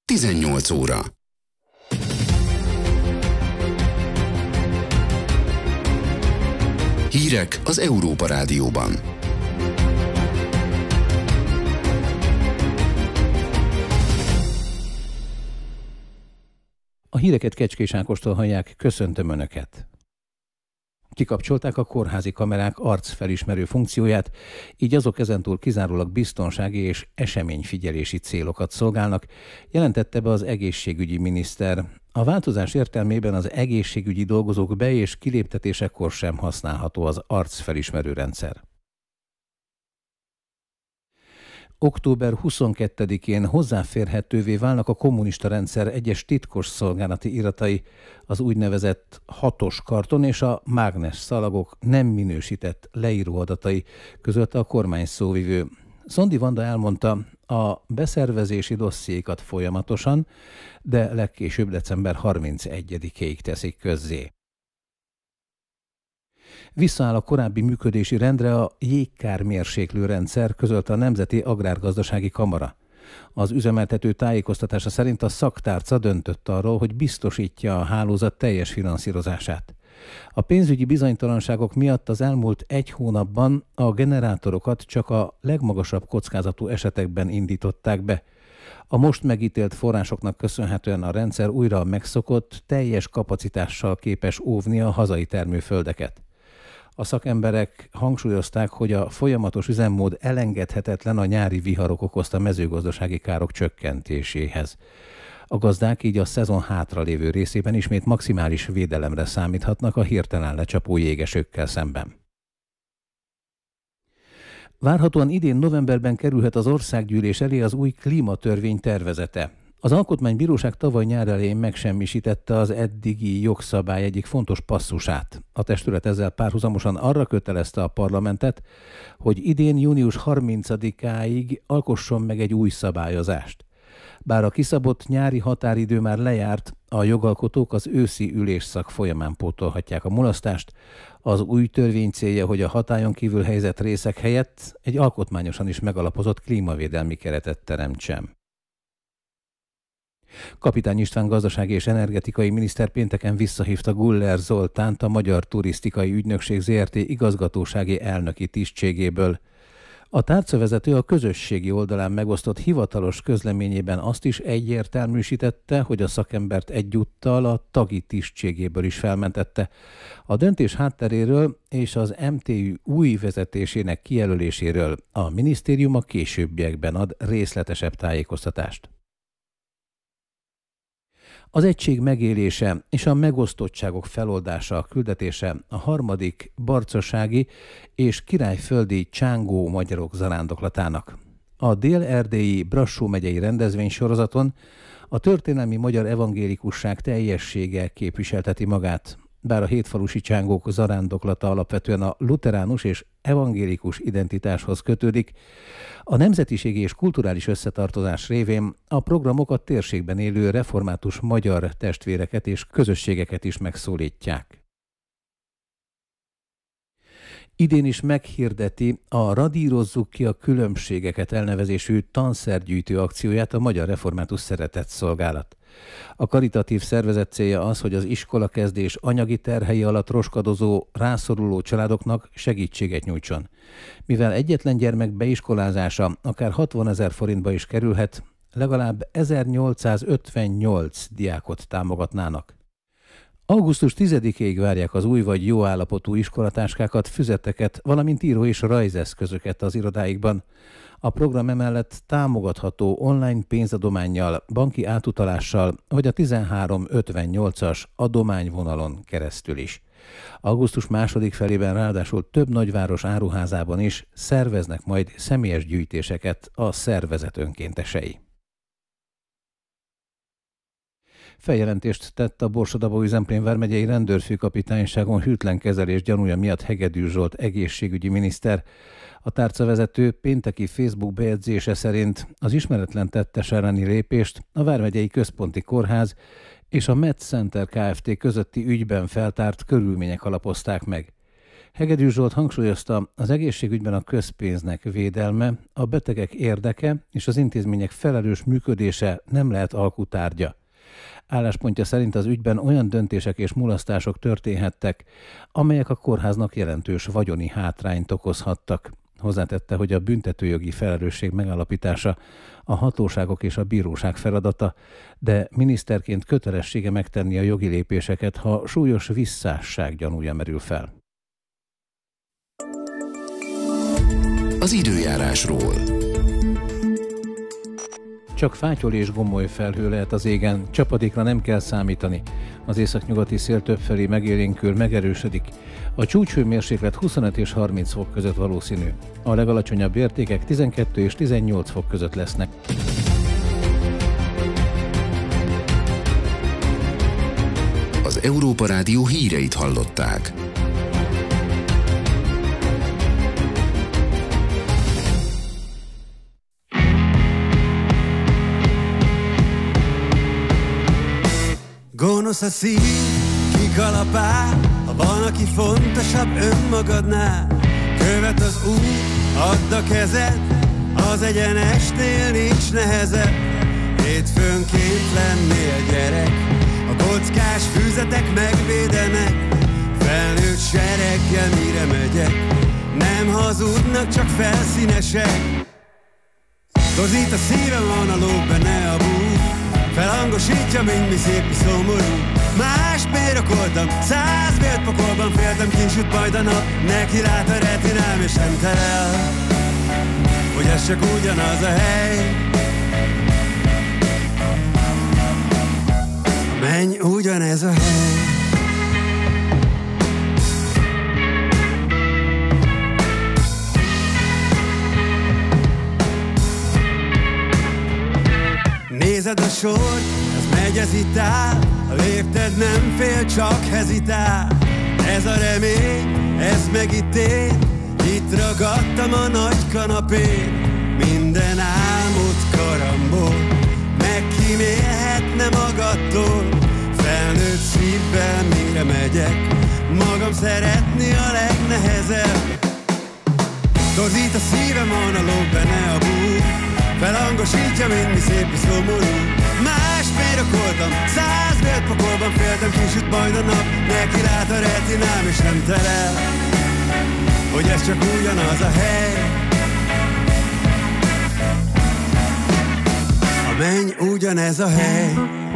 18 óra. Hírek az Európa Rádióban. A híreket Kecskés Ákostól hallják, köszöntöm Önöket! Kikapcsolták a kórházi kamerák arcfelismerő funkcióját, így azok ezentúl kizárólag biztonsági és eseményfigyelési célokat szolgálnak, jelentette be az egészségügyi miniszter. A változás értelmében az egészségügyi dolgozók be- és kiléptetésekor sem használható az arcfelismerő rendszer. Október 22-én hozzáférhetővé válnak a kommunista rendszer egyes titkos szolgálati iratai, az úgynevezett 6-os karton és a mágnes szalagok nem minősített leíróadatai, közölte a kormány szóvivő. Szondi Vanda elmondta, a beszervezési dossziékat folyamatosan, de legkésőbb december 31-ig teszik közzé. Visszaáll a korábbi működési rendre a jégkármérséklő rendszer, közölte a Nemzeti Agrárgazdasági Kamara. Az üzemeltető tájékoztatása szerint a szaktárca döntött arról, hogy biztosítja a hálózat teljes finanszírozását. A pénzügyi bizonytalanságok miatt az elmúlt egy hónapban a generátorokat csak a legmagasabb kockázatú esetekben indították be. A most megítélt forrásoknak köszönhetően a rendszer újra megszokott, teljes kapacitással képes óvni a hazai termőföldeket. A szakemberek hangsúlyozták, hogy a folyamatos üzemmód elengedhetetlen a nyári viharok okozta mezőgazdasági károk csökkentéséhez. A gazdák így a szezon hátralévő részében ismét maximális védelemre számíthatnak a hirtelen lecsapó jégesőkkel szemben. Várhatóan idén novemberben kerülhet az országgyűlés elé az új klímatörvény tervezete. Az Alkotmánybíróság tavaly nyár elején megsemmisítette az eddigi jogszabály egyik fontos passzusát. A testület ezzel párhuzamosan arra kötelezte a parlamentet, hogy idén június 30-áig alkosson meg egy új szabályozást. Bár a kiszabott nyári határidő már lejárt, a jogalkotók az őszi ülésszak folyamán pótolhatják a mulasztást. Az új törvény célja, hogy a hatályon kívül helyezett részek helyett egy alkotmányosan is megalapozott klímavédelmi keretet teremtsen. Kapitány István gazdasági és energetikai miniszter pénteken visszahívta Guller Zoltánt a Magyar Turisztikai Ügynökség Zrt. Igazgatósági elnöki tisztségéből. A tárcavezető a közösségi oldalán megosztott hivatalos közleményében azt is egyértelműsítette, hogy a szakembert egyúttal a tagi tisztségéből is felmentette. A döntés hátteréről és az MTÜ új vezetésének kijelöléséről a minisztérium a későbbiekben ad részletesebb tájékoztatást. Az egység megélése és a megosztottságok feloldása a küldetése a harmadik barcasági és királyföldi csángó magyarok zarándoklatának. A dél-erdélyi Brassó megyei rendezvénysorozaton a történelmi magyar evangélikusság teljessége képviselteti magát. Bár a hétfalusi csángók zarándoklata alapvetően a luteránus és evangélikus identitáshoz kötődik, a nemzetiségi és kulturális összetartozás révén a programok a térségben élő református magyar testvéreket és közösségeket is megszólítják. Idén is meghirdeti a Radírozzuk ki a különbségeket elnevezésű tanszergyűjtő akcióját a Magyar Református Szeretetszolgálat. A karitatív szervezet célja az, hogy az iskolakezdés anyagi terhei alatt roskadozó, rászoruló családoknak segítséget nyújtson. Mivel egyetlen gyermek beiskolázása akár 60 000 forintba is kerülhet, legalább 1858 diákot támogatnának. Augusztus 10-ig várják az új vagy jó állapotú iskolatáskákat, füzeteket, valamint író- és rajzeszközöket az irodáikban. A program emellett támogatható online pénzadománnyal, banki átutalással vagy a 1358-as adományvonalon keresztül is. Augusztus második felében ráadásul több nagyváros áruházában is szerveznek majd személyes gyűjtéseket a szervezet önkéntesei. Feljelentést tett a Borsod-Abaúj-Zemplén vármegyei rendőrfőkapitányságon hűtlen kezelés gyanúja miatt Hegedűs Zsolt egészségügyi miniszter. A tárcavezető pénteki Facebook bejegyzése szerint az ismeretlen tettes elleni lépést a Vármegyei Központi Kórház és a Med Center Kft. Közötti ügyben feltárt körülmények alapozták meg. Hegedűs Zsolt hangsúlyozta, az egészségügyben a közpénznek védelme, a betegek érdeke és az intézmények felelős működése nem lehet alkutárgya. Álláspontja szerint az ügyben olyan döntések és mulasztások történhettek, amelyek a kórháznak jelentős vagyoni hátrányt okozhattak. Hozzátette, hogy a büntetőjogi felelősség megállapítása a hatóságok és a bíróság feladata, de miniszterként kötelessége megtenni a jogi lépéseket, ha súlyos visszásság gyanúja merül fel. Az időjárásról. Csak fátyol és gomoly felhő lehet az égen, csapadékra nem kell számítani. Az északnyugati szél többfelé megélénkül, megerősödik. A csúcshőmérséklet 25 és 30 fok között valószínű. A legalacsonyabb értékek 12 és 18 fok között lesznek. Az Európa Rádió híreit hallották. Gonosz a szív, kikalapál, ha van, aki fontosabb önmagadnál. Követ az út, add a kezed, az egyenesnél nincs nehezebb. Hétfőnként lennél gyerek, a kockás füzetek megvédenek. Felnőtt sereggel mire megyek, nem hazudnak, csak felszínesek. Torzít a szívem, van a lóg benne a búj, felhangosítja, mint mi szép és szomorú. Más mérakoltam, 100 vértpokolban féltem, kisüt majd a nap, neki lát a retinám és nem terel, hogy ez csak ugyanaz a hely. Menj, ugyanez a hely. Nézed a sort, ez megy, ez itt áll, a lépted nem fél, csak hezitál. Ez a remény, ez meg itt én, itt ragadtam a nagy kanapén. Minden álmod karambol, megkímélhetne magadtól. Felnőtt szívvel mire megyek, magam szeretni a legnehezebb. Torzít a szívem, van a lóg benne a búj, felhangosítja, mint mi szép és szomorú. Más mérakoltam, 100 vértpokolban féltem, kisüt majd a nap, neki lát a retinám és nem terel, hogy ez csak ugyanaz a hely. A menny ugyanez a hely.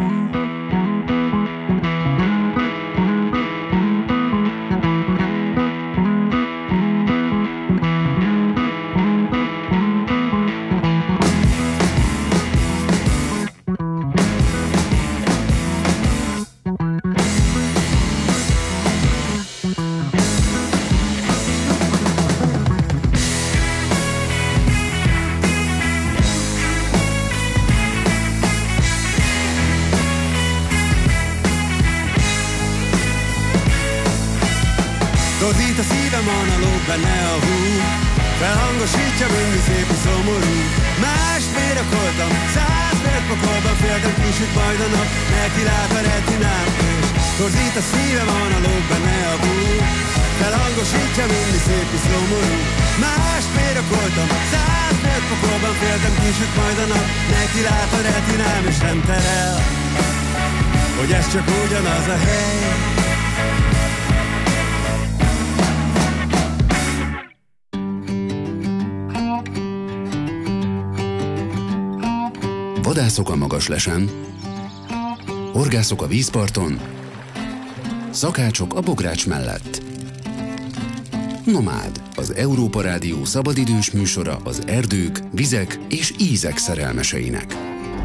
Torzít a szívem, analóg benne a hú, felhangosítja, mint mi szép és szomorú. Más mérakoltam, 100 vértpokolban féltem, kisüt majd a nap, neki lát a retinám és torzít a szívem, analóg benne a hú, felhangosítja, mint mi szép és szomorú. Más mérakoltam, 100 vértpokolban féltem, kisüt majd a nap, neki lát a retinám és nem terel, hogy ez csak ugyanaz a hely. Vadászok a Magaslesen, horgászok a vízparton, szakácsok a bogrács mellett. Nomád, az Európa Rádió szabadidős műsora az erdők, vizek és ízek szerelmeseinek.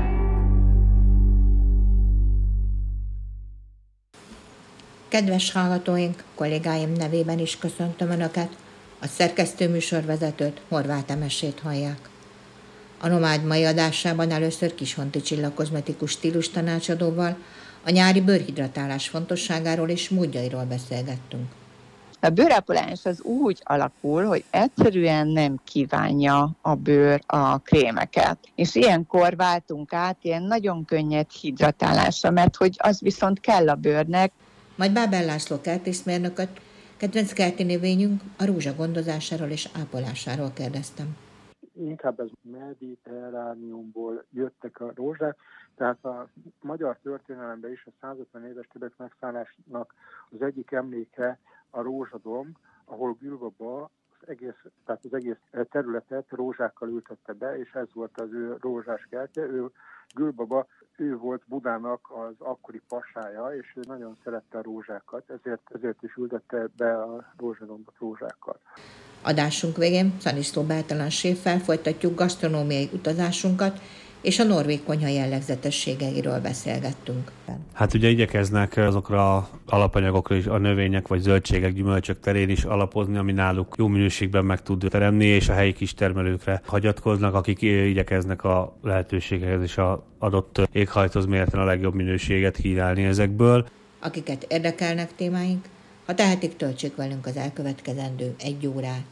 Kedves hallgatóink, kollégáim nevében is köszöntöm Önöket, a szerkesztőműsorvezetőt, Horváth Emesét hallják. A Nomád mai adásában először Kishonti Csilla kozmetikus stílus tanácsadóval a nyári bőrhidratálás fontosságáról és módjairól beszélgettünk. A bőrápolás az úgy alakul, hogy egyszerűen nem kívánja a bőr a krémeket. És ilyenkor váltunk át ilyen nagyon könnyed hidratálásra, mert hogy az viszont kell a bőrnek. Majd Bábel László kertészmérnököt Kedvenc kerti növényünk a rózsa gondozásáról és ápolásáról kérdeztem. Inkább ez mediterrániumból jöttek a rózsák, tehát a magyar történelemben is a 150 éves Tibet megszállásnak az egyik emléke a rózsadomb, ahol Gülbaba az egész területet rózsákkal ültette be, és ez volt az ő rózsás kertje. Gülbaba, ő volt Budának az akkori pasája, és ő nagyon szerette a rózsákat, ezért is ültette be a rózsadombot rózsákkal. Adásunk végén Szaniszló Bertalan séffel folytatjuk gasztronómiai utazásunkat, és a norvég konyha jellegzetességeiről beszélgettünk. Hát ugye igyekeznek azokra az alapanyagokra is a növények vagy zöldségek, gyümölcsök terén is alapozni, ami náluk jó minőségben meg tud teremni, és a helyi kistermelőkre hagyatkoznak, akik igyekeznek a lehetőségekhez és az adott éghajlathoz mérten a legjobb minőséget kínálni ezekből. Akiket érdekelnek témáink, ha tehetik, töltsék velünk az elkövetkezendő 1 órát.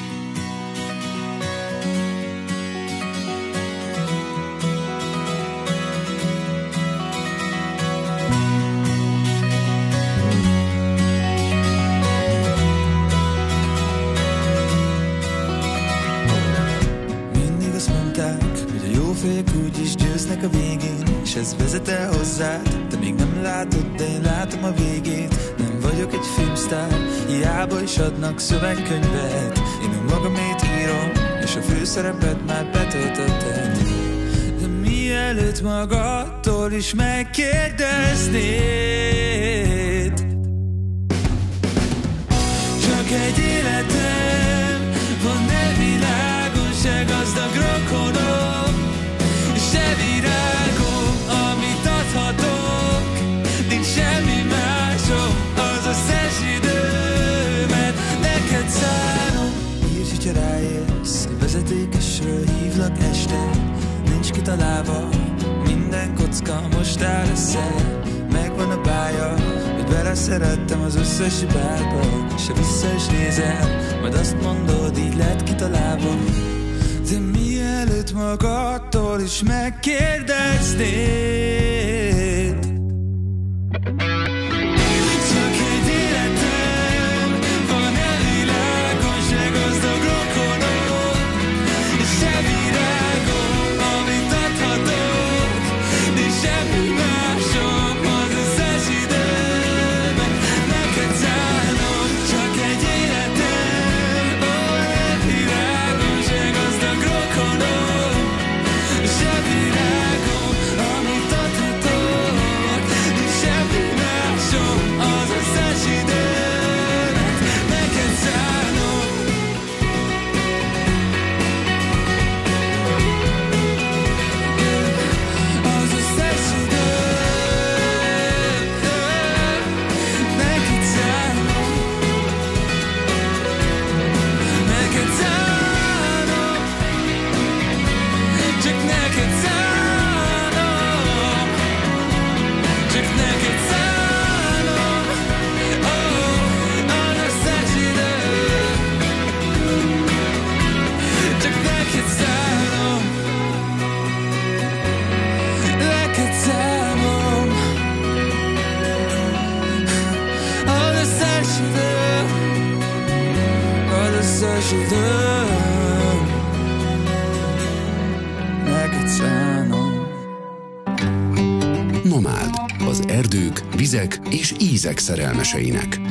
Úgyis győznek a végén, és ez vezet el hozzád. Te még nem látod, de én látom a végét. Nem vagyok egy filmsztár, hiába is adnak szövegkönyvet. Én önmagamét írom, és a főszerepet már betöltötted. De mielőtt magadtól is megkérdeznéd, csak egy életem van, ne világon se gazdag rokonom, se virágom, amit adhatok, nincs semmi másom, az összes időmet neked szánom. Írj, hogyha ráérsz, vezetékesről hívlak este, nincs kitalálva, minden kocka most áll össze. Megvan a pálya, hogy beleszerettem az összes hibába, se vissza is nézem, majd azt mondod, így lett kitalálva. De mielőtt magadtól is megkérdeznéd, csak egy életem van, világon se gazdag rokonom, se virágom, amit adhatok, nincs semmi másom, az összes időmet neked szánom. Csak egy életem van, világon se gazdag rokonom, se virágom, amit adhatok, nincs semmi másom, az összes időmet neked szánom. Az összes időmet neked szánom. Neked szánom. Csak neked szánom. Csak neked szánom. Az összes idő. Csak neked szánom. Neked szánom. Az összes idő. Az összes idő. Neked szánom. Nomád. Az erdők, vizek és ízek szerelmeseinek.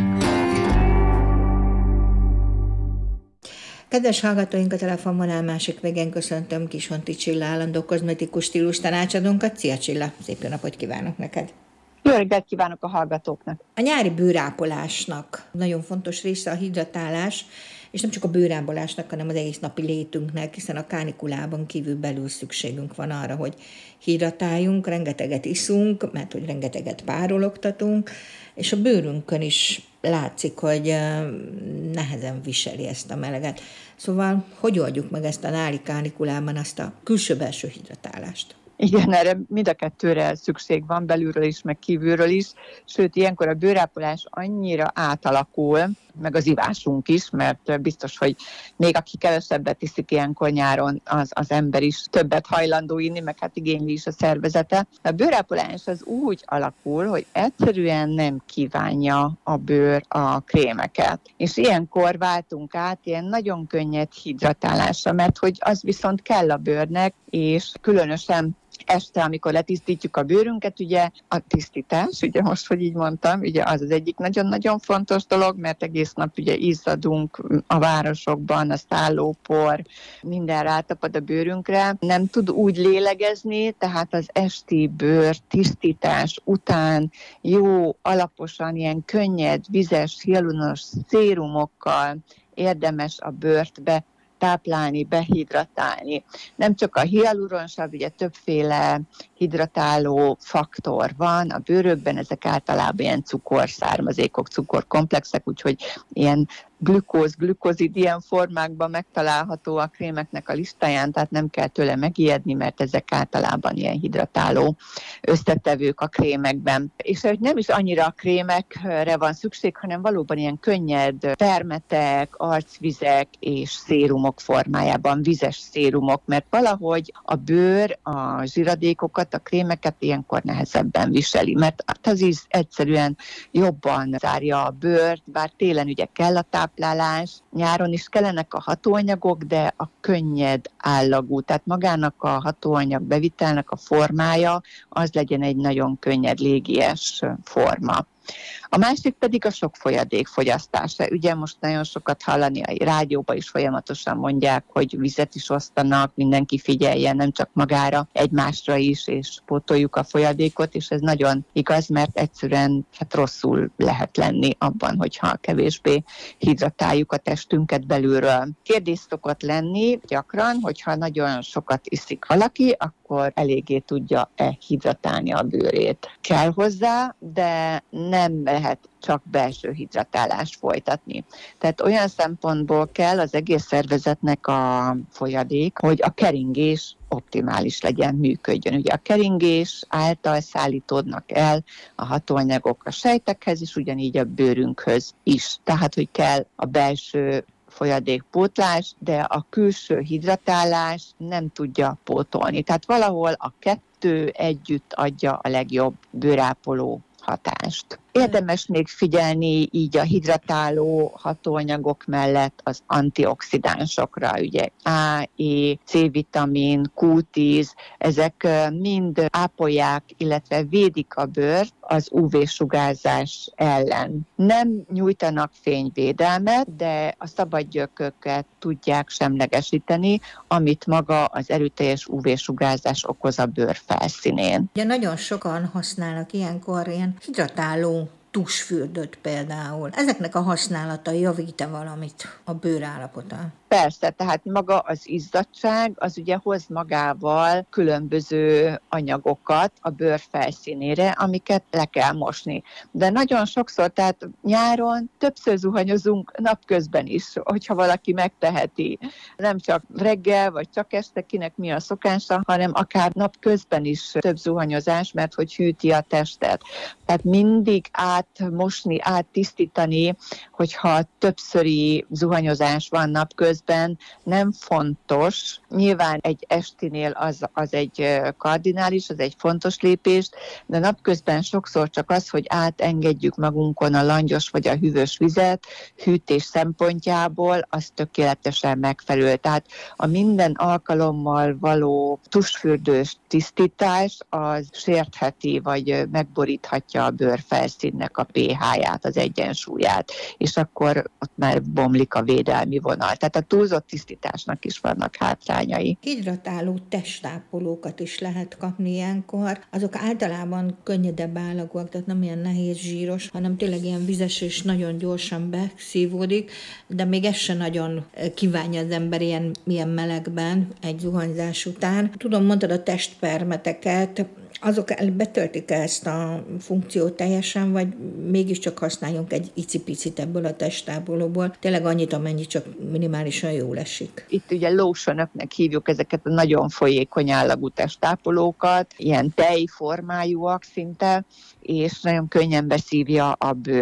Kedves hallgatóink, a telefonvonal másik végén köszöntöm Kishonti Csilla állandó kozmetikus stílus tanácsadónkat. Szia Csilla, szép jó napot kívánok neked! Jó reggelt kívánok a hallgatóknak! A nyári bőrápolásnak nagyon fontos része a hidratálás, és nem csak a bőrápolásnak, hanem az egész napi létünknek, hiszen a kánikulában kívül belül szükségünk van arra, hogy hidratáljunk, rengeteget iszunk, mert hogy rengeteget párologtatunk, és a bőrünkön is látszik, hogy nehezen viseli ezt a meleget. Szóval hogy oldjuk meg ezt a nyári kánikulában, azt a külső-belső hidratálást? Igen, erre mind a kettőre szükség van, belülről is, meg kívülről is, sőt, ilyenkor a bőrápolás annyira átalakul, meg az ivásunk is, mert biztos, hogy még aki kevesebbet iszik ilyenkor nyáron, az ember is többet hajlandó inni, meg hát igényli is a szervezete. A bőrápolás az úgy alakul, hogy egyszerűen nem kívánja a bőr a krémeket. És ilyenkor váltunk át ilyen nagyon könnyed hidratálásra, mert hogy az viszont kell a bőrnek, és különösen este, amikor letisztítjuk a bőrünket, ugye a tisztítás, ugye most, hogy így mondtam, ugye az az egyik nagyon-nagyon fontos dolog, mert egész nap ugye izzadunk a városokban, a szállópor, minden rátapad a bőrünkre, nem tud úgy lélegezni, tehát az esti bőr tisztítás után jó, alaposan, ilyen könnyed, vizes, hialuronos szérumokkal érdemes a bőrt táplálni, behidratálni. Nem csak a hialuronsav, ugye többféle hidratáló faktor van a bőrökben, ezek általában ilyen cukorszármazékok, cukorkomplexek, úgyhogy ilyen glükozid ilyen formákban megtalálható a krémeknek a listáján, tehát nem kell tőle megijedni, mert ezek általában ilyen hidratáló összetevők a krémekben. És hogy nem is annyira a krémekre van szükség, hanem valóban ilyen könnyed termetek, arcvizek és szérumok formájában, vizes szérumok, mert valahogy a bőr a zsiradékokat, a krémeket ilyenkor nehezebben viseli, mert az íz egyszerűen jobban zárja a bőrt, bár télen ugye kell a táplálás, nyáron is kellenek a hatóanyagok, de a könnyed állagú, tehát magának a hatóanyag bevitelnek a formája, az legyen egy nagyon könnyed légies forma. A másik pedig a sok folyadék fogyasztása. Ugye most nagyon sokat hallani, a rádióban is folyamatosan mondják, hogy vizet is osztanak, mindenki figyeljen, nem csak magára, egymásra is, és pótoljuk a folyadékot, és ez nagyon igaz, mert egyszerűen rosszul lehet lenni abban, hogyha kevésbé hidratáljuk a testünket belülről. Kérdés szokott lenni gyakran, hogyha nagyon sokat iszik valaki, akkor eléggé tudja-e hidratálni a bőrét. Kell hozzá, de nem lehet csak belső hidratálást folytatni. Tehát olyan szempontból kell az egész szervezetnek a folyadék, hogy a keringés optimális legyen, működjön. Ugye a keringés által szállítódnak el a hatóanyagok a sejtekhez, és ugyanígy a bőrünkhöz is. Tehát, hogy kell a belső folyadékpótlás, de a külső hidratálás nem tudja pótolni. Tehát valahol a kettő együtt adja a legjobb bőrápoló hatást. Érdemes még figyelni így a hidratáló hatóanyagok mellett az antioxidánsokra, ugye A, E, C-vitamin, Q10, ezek mind ápolják, illetve védik a bőrt az UV-sugárzás ellen. Nem nyújtanak fényvédelmet, de a szabadgyököket tudják semlegesíteni, amit maga az erőteljes UV-sugárzás okoz a bőr felszínén. Ugye nagyon sokan használnak ilyenkor ilyen hidratáló tusfürdőt például. Ezeknek a használata javít-e valamit a bőr állapotán? Persze, tehát maga az izzadság, az ugye hoz magával különböző anyagokat a bőr felszínére, amiket le kell mosni. De nagyon sokszor, tehát nyáron többször zuhanyozunk napközben is, hogyha valaki megteheti. Nem csak reggel, vagy csak este, kinek mi a szokása, hanem akár napközben is több zuhanyozás, mert hogy hűti a testet. Tehát mindig átmosni, áttisztítani, hogyha többszöri zuhanyozás van napközben, nem fontos. Nyilván egy estinél az egy kardinális, az egy fontos lépés, de napközben sokszor csak az, hogy átengedjük magunkon a langyos vagy a hűvös vizet, hűtés szempontjából, az tökéletesen megfelelő. Tehát a minden alkalommal való tusfürdős tisztítás, az sértheti, vagy megboríthatja a bőrfelszínnek a pH-ját, az egyensúlyát, és akkor ott már bomlik a védelmi vonal. Tehát a túlzott tisztításnak is vannak hátrányai. Hidratáló testápolókat is lehet kapni ilyenkor. Azok általában könnyedebb állagúak, tehát nem ilyen nehéz zsíros, hanem tényleg ilyen vizes és nagyon gyorsan beszívódik, de még ez se nagyon kívánja az ember ilyen melegben egy zuhanyzás után. Tudom, mondtad a testpermeteket, azok betöltik ezt a funkciót teljesen, vagy mégiscsak használjunk egy icipicit ebből a testápolóból, tényleg annyit, amennyi csak minimálisan jól esik. Itt ugye lotionöknek hívjuk ezeket a nagyon folyékony állagú testápolókat, ilyen tejformájúak szinte, és nagyon könnyen beszívja a bőr.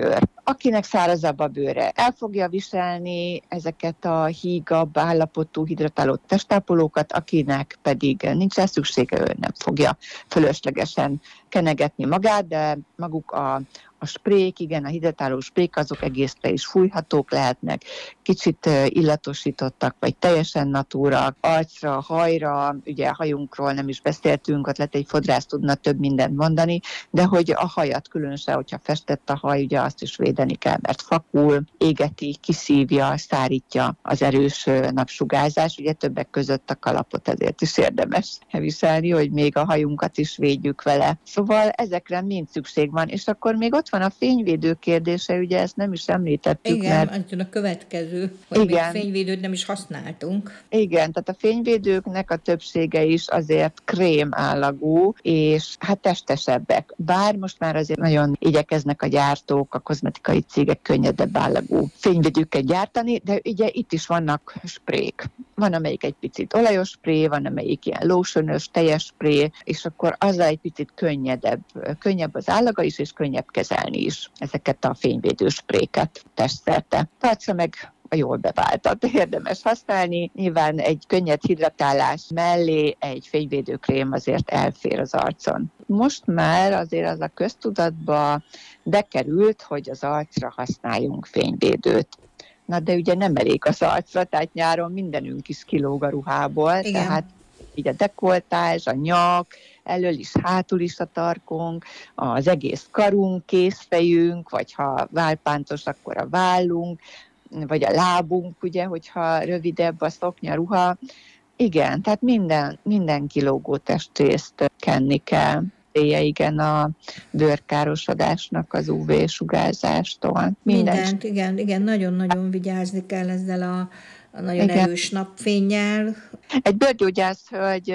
Akinek szárazabb a bőre, el fogja viselni ezeket a hígabb állapotú hidratáló testápolókat, akinek pedig nincs rá szüksége, ő nem fogja fölöslegesen kenegetni magát, de maguk a sprék, igen, a hidratáló sprék, azok egészre is fújhatók lehetnek, kicsit illatosítottak, vagy teljesen natúra, arcra, hajra, ugye a hajunkról nem is beszéltünk, ott lehet egy fodrász tudna több mindent mondani, de hogy a hajat különösen, hogyha festett a haj, ugye azt is védeni kell, mert fakul, égeti, kiszívja, szárítja az erős napsugárzás, ugye többek között a kalapot ezért is érdemes viselni, hogy még a hajunkat is védjük vele. Szóval ezekre mind szükség van, és akkor még ott van a fényvédő kérdése, ugye ezt nem is említettük. Igen, mert a következő, hogy igen, még fényvédőt nem is használtunk. Igen, tehát a fényvédőknek a többsége is azért krém állagú, és hát testesebbek. Bár most már azért nagyon igyekeznek a gyártók, a kozmetikai cégek könnyedebb állagú fényvédőket gyártani, de ugye itt is vannak sprék. Van, amelyik egy picit olajos spré, van, amelyik ilyen lotionös, teljes spré, és akkor azzal egy picit könnyebb az állaga is, és könnyebb kezelni is ezeket a fényvédő spréket testszerte. Tartsa meg a jól beváltat, érdemes használni. Nyilván egy könnyed hidratálás mellé egy fényvédőkrém azért elfér az arcon. Most már azért az a köztudatba bekerült, hogy az arcra használjunk fényvédőt. Na de ugye nem elég az arcra, tehát nyáron mindenünk is kilóg a ruhából, igen. Tehát így a dekoltás, a nyak, elől is, hátul is a tarkunk, az egész karunk, kézfejünk, vagy ha válpántos, akkor a vállunk, vagy a lábunk, ugye, hogyha rövidebb a szoknya, ruha. Igen, tehát minden kilógó testrészt kenni kell. Igen, a bőrkárosodásnak az UV-sugárzástól. Mindent, igen, nagyon-nagyon vigyázni kell ezzel a nagyon erős napfénnyel. Egy bőrgyógyász hölgy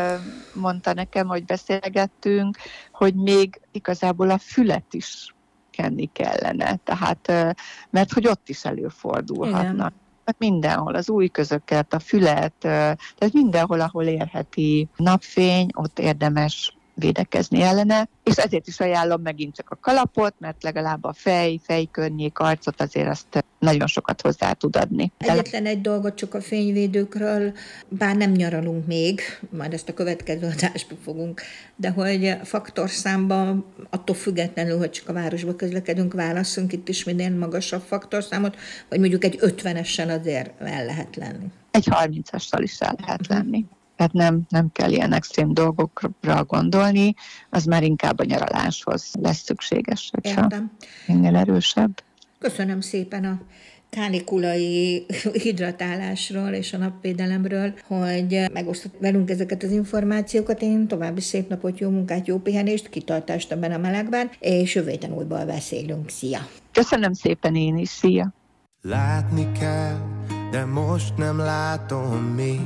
mondta nekem, hogy beszélgettünk, hogy még igazából a fület is kenni kellene, tehát, mert hogy ott is előfordulhatnak. Igen. Mindenhol, az ujjközöket, a fület, tehát mindenhol, ahol érheti napfény, ott érdemes védekezni ellene, és ezért is ajánlom megint csak a kalapot, mert legalább a fejkörnyék, arcot azért azt nagyon sokat hozzá tud adni. Egyetlen egy dolgot csak a fényvédőkről, bár nem nyaralunk még, majd ezt a következő adásban fogunk, de hogy faktorszámban attól függetlenül, hogy csak a városba közlekedünk, válasszunk itt is minél magasabb faktorszámot, vagy mondjuk egy 50-essel azért el lehet lenni. Egy 30-assal is el lehet lenni. Tehát nem kell ilyen extrém dolgokra gondolni, az már inkább a nyaraláshoz lesz szükséges, hogyha ennél erősebb. Köszönöm szépen a kánikulai hidratálásról és a napvédelemről, hogy megosztott velünk ezeket az információkat. Én további szép napot, jó munkát, jó pihenést, kitartást ebben a melegben, és jövő héten újból beszélünk. Szia! Köszönöm szépen én is, szia! Látni kell, de most nem látom még.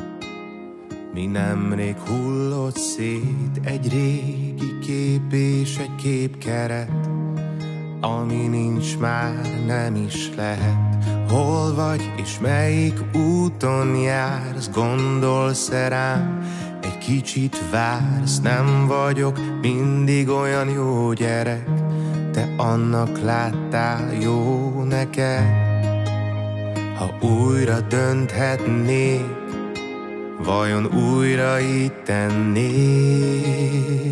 Mi nemrég hullott szét egy régi kép és egy képkeret, ami nincs már, nem is lehet. Hol vagy és melyik úton jársz, gondolsz-e rám, egy kicsit vársz. Nem vagyok mindig olyan jó gyerek, te annak láttál jó neked. Ha újra dönthetnék, vajon újra így tennék?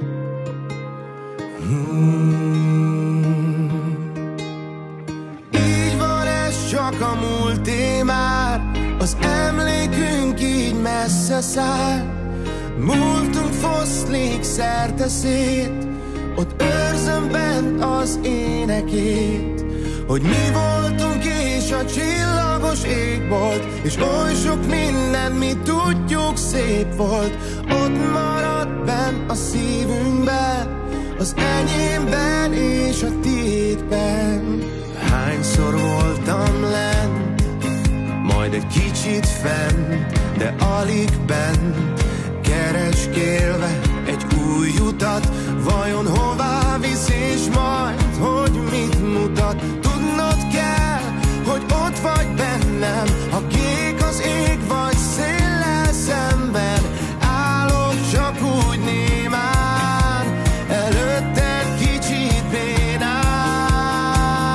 Így van ez csak a múlté már, az emlékünk így messze száll. Múltunk foszlik szerte szét, ott őrzöm bent az énekét, hogy mi voltunk és a csillagos égbolt, és oly sok minden, mi tudjuk, szép volt. Ott maradt benn a szívünkben, az enyémben és a tiédben. Hányszor voltam lent, majd egy kicsit fent, de alig bent, kereskélve egy új utat. Vajon hová visz és majd, hogy mit mutat? Tudnod kell, hogy ott vagy bennem, ha kék az ég vagy széllel szemben. Állok csak úgy némán, előtted kicsit bénán.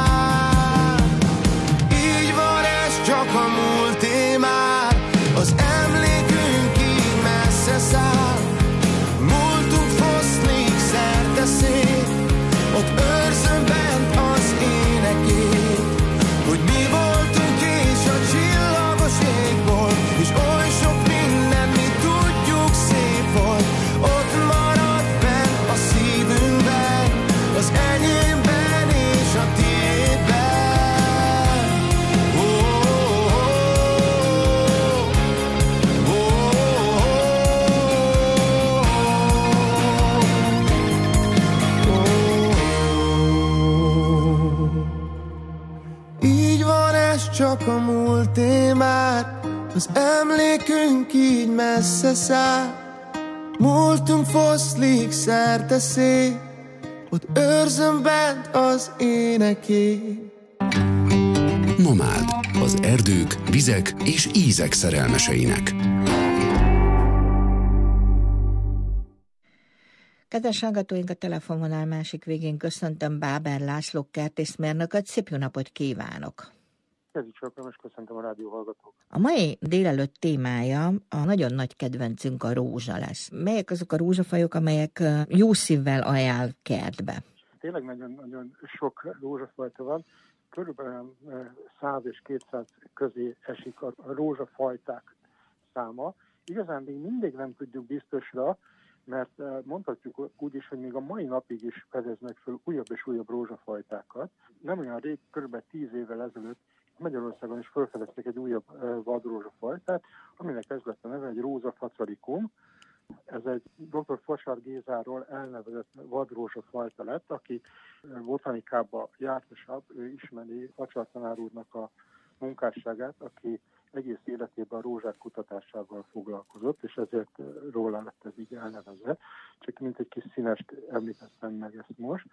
az emlékünk így messze száll. Múltunk foszlik szerte szét, ott őrzöm bent az énekét, hogy mi voltunk és a csillagos égbolt, és oly sok minden, mi tudjuk szép volt. Ott maradt bent a szívünkben, az enyémben és a tiédben. Így van ez csak a múlté már, az emlékünk így messze száll. Múltunk foszlik szerte szét, ott őrzöm bent az énekét. Nomád, az erdők, vizek és ízek szerelmeseinek. Kedves hallgatóink, a telefonvonal másik végén köszöntöm Báber László kertészmérnököt. Szép jó napot kívánok! Kezdjük, és köszöntöm a rádió hallgatók. A mai délelőtt témája a nagyon nagy kedvencünk, a rózsa lesz. Melyek azok a rózsafajok, amelyek jó szívvel ajánl kertbe? Tényleg nagyon sok rózsafajta van. Körülbelül 100 és 200 közé esik a rózsafajták száma. Igazán még mindig nem tudjuk biztosra, mert mondhatjuk úgy is, hogy még a mai napig is fedeznek fel újabb és újabb rózsafajtákat. Nem olyan rég, kb. 10 évvel ezelőtt Magyarországon is felfedeztek egy újabb vadrózsafajtát, aminek ez lett a neve, egy Rosa facialicum. Ez egy dr. Fasár Gézáról elnevezett vadrózsafajta lett, aki botanikába jártasabb, ő ismeri Facsar tanár úrnak a munkásságát, aki egész életében a rózsák kutatásával foglalkozott, és ezért róla lett ez így elnevezve. Csak mint egy kis színest említettem meg ezt most.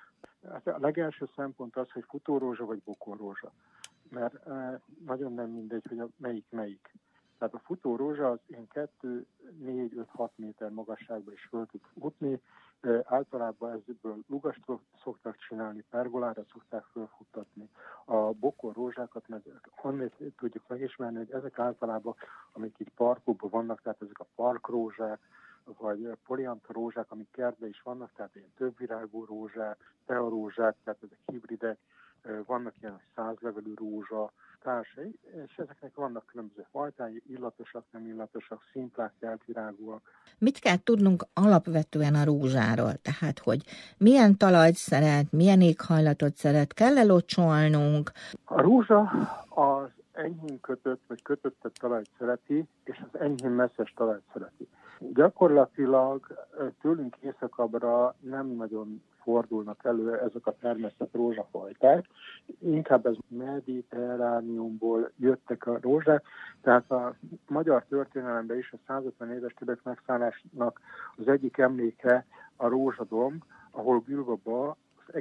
Hát a legelső szempont az, hogy futórózsa vagy bokorrózsa, mert nagyon nem mindegy, hogy melyik. Tehát a futórózsa az ilyen 2, 4, 5, 6 méter magasságban is föl tud futni. Általában ebből lugast szoktak csinálni, pergolára szokták fölfuttatni. A bokorrózsákat meg annét tudjuk megismerni, hogy ezek általában, amik így parkokban vannak, tehát ezek a parkrózsák, vagy polianta rózsák, amik kertben is vannak, tehát ilyen többvirágú rózsák, tearózsák, tehát ezek hibridek, vannak ilyen 100 levelű rózsa társai, és ezeknek vannak különböző fajtái, illatosak, nem illatosak, szimplák, teltvirágúak. Mit kell tudnunk alapvetően a rózsáról? Tehát, hogy milyen talajt szeret, milyen éghajlatot szeret, kell-e locsolnunk? A rózsa az enyhén kötött vagy kötöttett talajt szereti, és az enyhén messzes talajt szereti. Gyakorlatilag tőlünk északabbra nem nagyon fordulnak elő ezek a termesztett rózsafajták. Inkább ez mediterrániumból jöttek a rózsák, tehát a magyar történelemben is a 150 éves tibet megszállásnak az egyik emléke a rózsadomb, ahol Gülbaba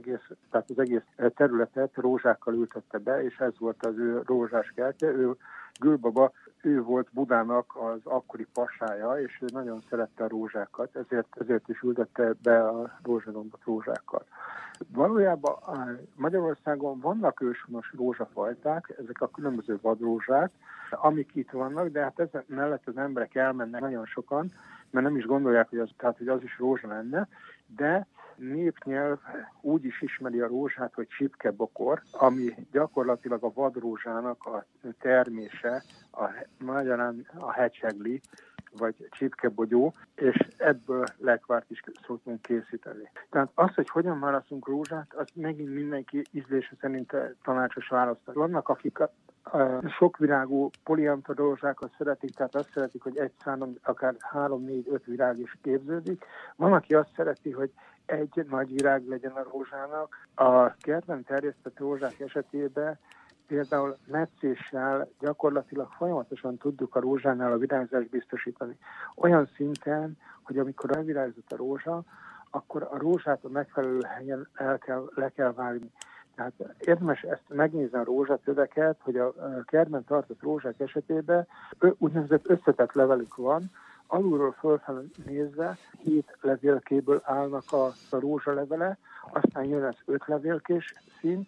az egész területet rózsákkal ültette be, és ez volt az ő rózsás kertje. Gülbaba, ő volt Budának az akkori pasája, és ő nagyon szerette a rózsákat, ezért is ültette be a rózsadombot rózsákkal. Valójában Magyarországon vannak őshonos rózsafajták, ezek a különböző vadrózsák, amik itt vannak, de hát ezek mellett az emberek elmennek nagyon sokan, mert nem is gondolják, hogy az is rózsa lenne, de népnyelv úgy is ismeri a rózsát, hogy csipkebokor, ami gyakorlatilag a vadrózsának a termése, magyarán a hecsegli, vagy csipkebogyó, és ebből lekvárt is szoktunk készíteni. Tehát az, hogy hogyan választunk rózsát, az megint mindenki ízlése szerint tanácsos választani. Vannak, akik sokvirágú polianta rózsákat szeretik, tehát azt szeretik, hogy egy számon akár 3-4-5 virág is képződik. Van, aki azt szereti, hogy egy nagy virág legyen a rózsának. A kertben terjesztett rózsák esetében például metszéssel gyakorlatilag folyamatosan tudjuk a rózsánál a virágzást biztosítani. Olyan szinten, hogy amikor elvirágzott a rózsa, akkor a rózsát a megfelelő helyen le kell vágni. Tehát érdemes ezt megnézni a rózsatöveket, hogy a kertben tartott rózsák esetében úgynevezett összetett levelük van, alulról fölfelé nézve 7 levélkéből állnak a rózsalevele, aztán jön az 5 levélkés szint,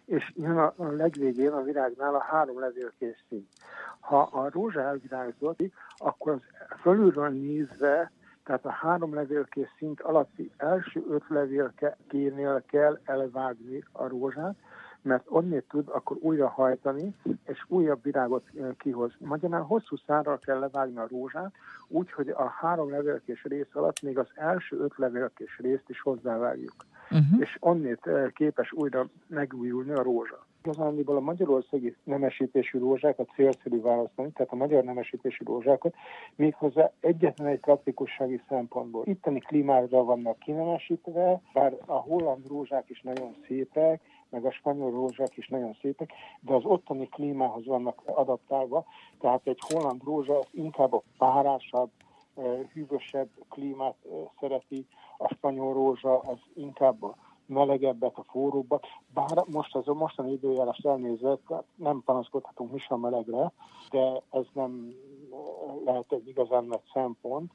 és jön a legvégén a virágnál a 3 levélkész szint. Ha a rózsa elvirágzott, akkor az fölülről nézve, tehát a 3 levélkész szint alatti első 5 levélkénél kell elvágni a rózsát, mert onnét tud akkor újra hajtani, és újabb virágot kihoz. Magyarán hosszú szárral kell levágni a rózsát, úgy, hogy a 3 levélkés rész alatt még az első 5 levélkés részt is hozzávágjuk. És onnét képes újra megújulni a rózsa. Igazániból a magyarországi nemesítésű rózsákat célszerű választani, tehát a magyar nemesítésű rózsákat méghozzá egyetlen egy praktikussági szempontból. Itteni klímára vannak kinemesítve, bár a holland rózsák is nagyon szépek, meg a spanyol rózsák is nagyon szépek, de az ottani klímához vannak adaptálva, tehát egy holland rózsa inkább a párásabb, hűvösebb klímát szereti, a spanyol rózsa az inkább a melegebbet, a forróbbat, bár most az a mostani időjárást elnézve nem panaszkodhatunk mi sem melegre, de ez nem lehet egy igazán nagy szempont.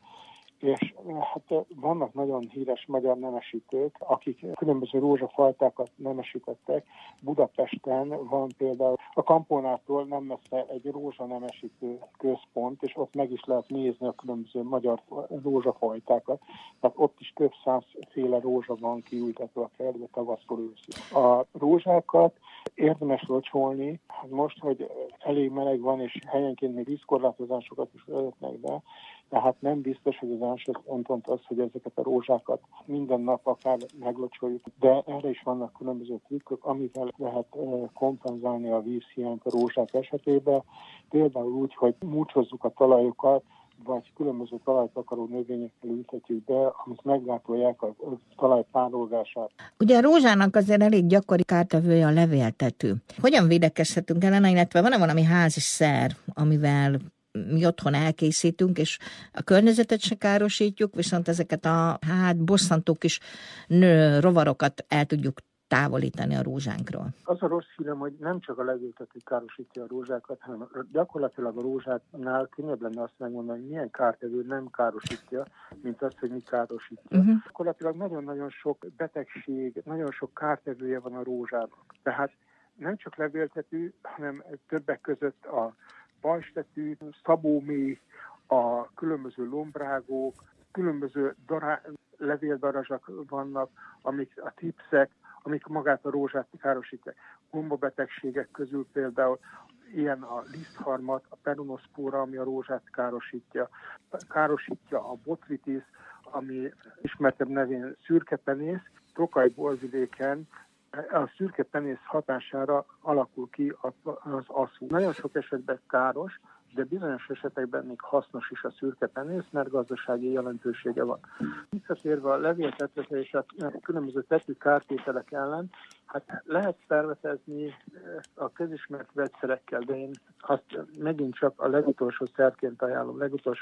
És hát vannak nagyon híres magyar nemesítők, akik különböző rózsafajtákat nemesítettek. Budapesten van például a Kampónától nem messze egy rózsanemesítő központ, és ott meg is lehet nézni a különböző magyar rózsafajtákat. Tehát ott is több 100 féle rózsa van kiültetve a kertbe tavasztól őszig. A rózsákat érdemes locsolni, most, hogy elég meleg van, és helyenként még vízkorlátozásokat is vezetnek be, tehát nem biztos, hogy az első szempont az, hogy ezeket a rózsákat minden nap akár meglocsoljuk, de erre is vannak különböző trükkök, amivel lehet kompenzálni a vízhiányt a rózsák esetében. Például úgy, hogy múcsozzuk a talajokat, vagy különböző talajtakaró növényekkel ültetjük be, amik meggátolják a talaj párolgását. Ugye a rózsának azért elég gyakori kártevője a levéltető. Hogyan védekezhetünk ellene, illetve van-e valami házi szer, amivel mi otthon elkészítünk, és a környezetet se károsítjuk, viszont ezeket a bosszantó kis rovarokat el tudjuk távolítani a rózsánkról. Az a rossz hírem, hogy nem csak a levéltető károsítja a rózsákat, hanem gyakorlatilag a rózsáknál könnyebb lenne azt megmondani, hogy milyen kártevő nem károsítja, mint azt, hogy mi károsítja. Gyakorlatilag nagyon-nagyon sok betegség, nagyon sok kártevője van a rózsának. Tehát nem csak levéltető, hanem többek között a bajstetű, szabóméh, a különböző lombrágók, különböző levéldarazsak vannak, amik a tipszek, amik magát a rózsát károsítják. Gombabetegségek közül például ilyen a lisztharmat, a peronoszpóra, ami a rózsát károsítja. Károsítja a botrytis, ami ismertebb nevén szürkepenész. Tokaj borvidéken a szürkepenész hatására alakul ki az aszú. Nagyon sok esetben káros, de bizonyos esetekben még hasznos is a szürkepenész, mert gazdasági jelentősége van. Visszatérve a levéltetőkre és a különböző tetű kártételek ellen, hát lehet szervetezni a közismert vegyszerekkel, de én azt megint csak a legutolsó szerként ajánlom,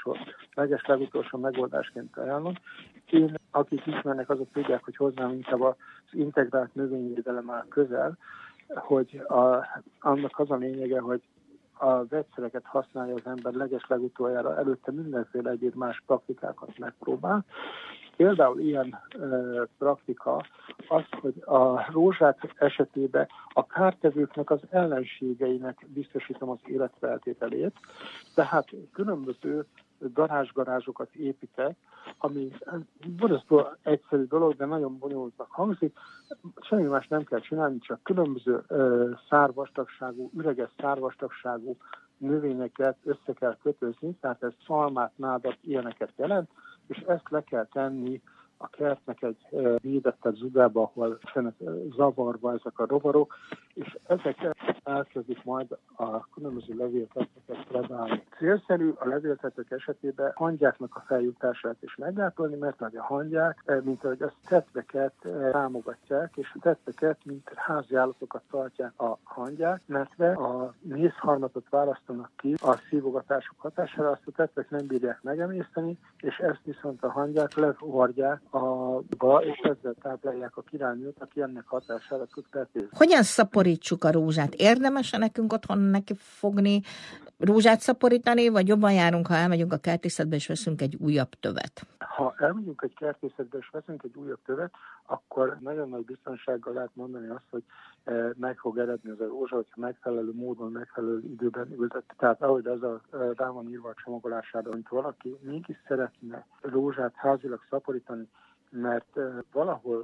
legutolsó megoldásként ajánlom. Én, akik ismernek, azok tudják, hogy hozzám inkább az integrált növényvédelem áll közel, hogy annak az a lényege, hogy a vegyszereket használja az ember legutoljára, előtte mindenféle egyéb más praktikákat megpróbál. Például ilyen praktika az, hogy a rózsák esetében a kártevőknek az ellenségeinek biztosítom az életfeltételét, tehát különböző garázsokat építek, ami borzasztó egyszerű dolog, de nagyon bonyolultnak hangzik. Semmi más nem kell csinálni, csak különböző szárvastagságú, üreges szárvastagságú növényeket össze kell kötözni, tehát ez szalmát, nádat, ilyeneket jelent, és ezt le kell tenni a kertnek egy védettebb zugába, ahol nincsenek zavarva ezek a rovarok, és ezek elkezdik majd a különböző levéltetőket predálni. Célszerű a levéltetők esetében hangyáknak a feljutását is meggátolni, mert hogy a hangyák, mint ahogy a tetveket támogatják, és a tetveket, mint házi állatokat tartják a hangyák, mert a mézharmatot választanak ki a szívogatások hatására, azt a tetvek nem bírják megemészteni, és ezt viszont a hangyák lehordják és ezzel táplálják a királynőt, aki ennek hatására tud tetézni. Hogyan szaporítsuk a rózsát? Érdemes nekünk otthon neki fogni, rózsát szaporítani, vagy jobban járunk, ha elmegyünk a kertészetbe és veszünk egy újabb tövet? Ha elmegyünk egy kertészetbe és veszünk egy újabb tövet, akkor nagyon nagy biztonsággal lehet mondani azt, hogy meg fog eredni az a rózsa, hogyha megfelelő módon, megfelelő időben ültett. Tehát ahogy ez rá van írva a csomagolásában, hogy valaki mégis szeretne rózsát házilag szaporítani, mert valahol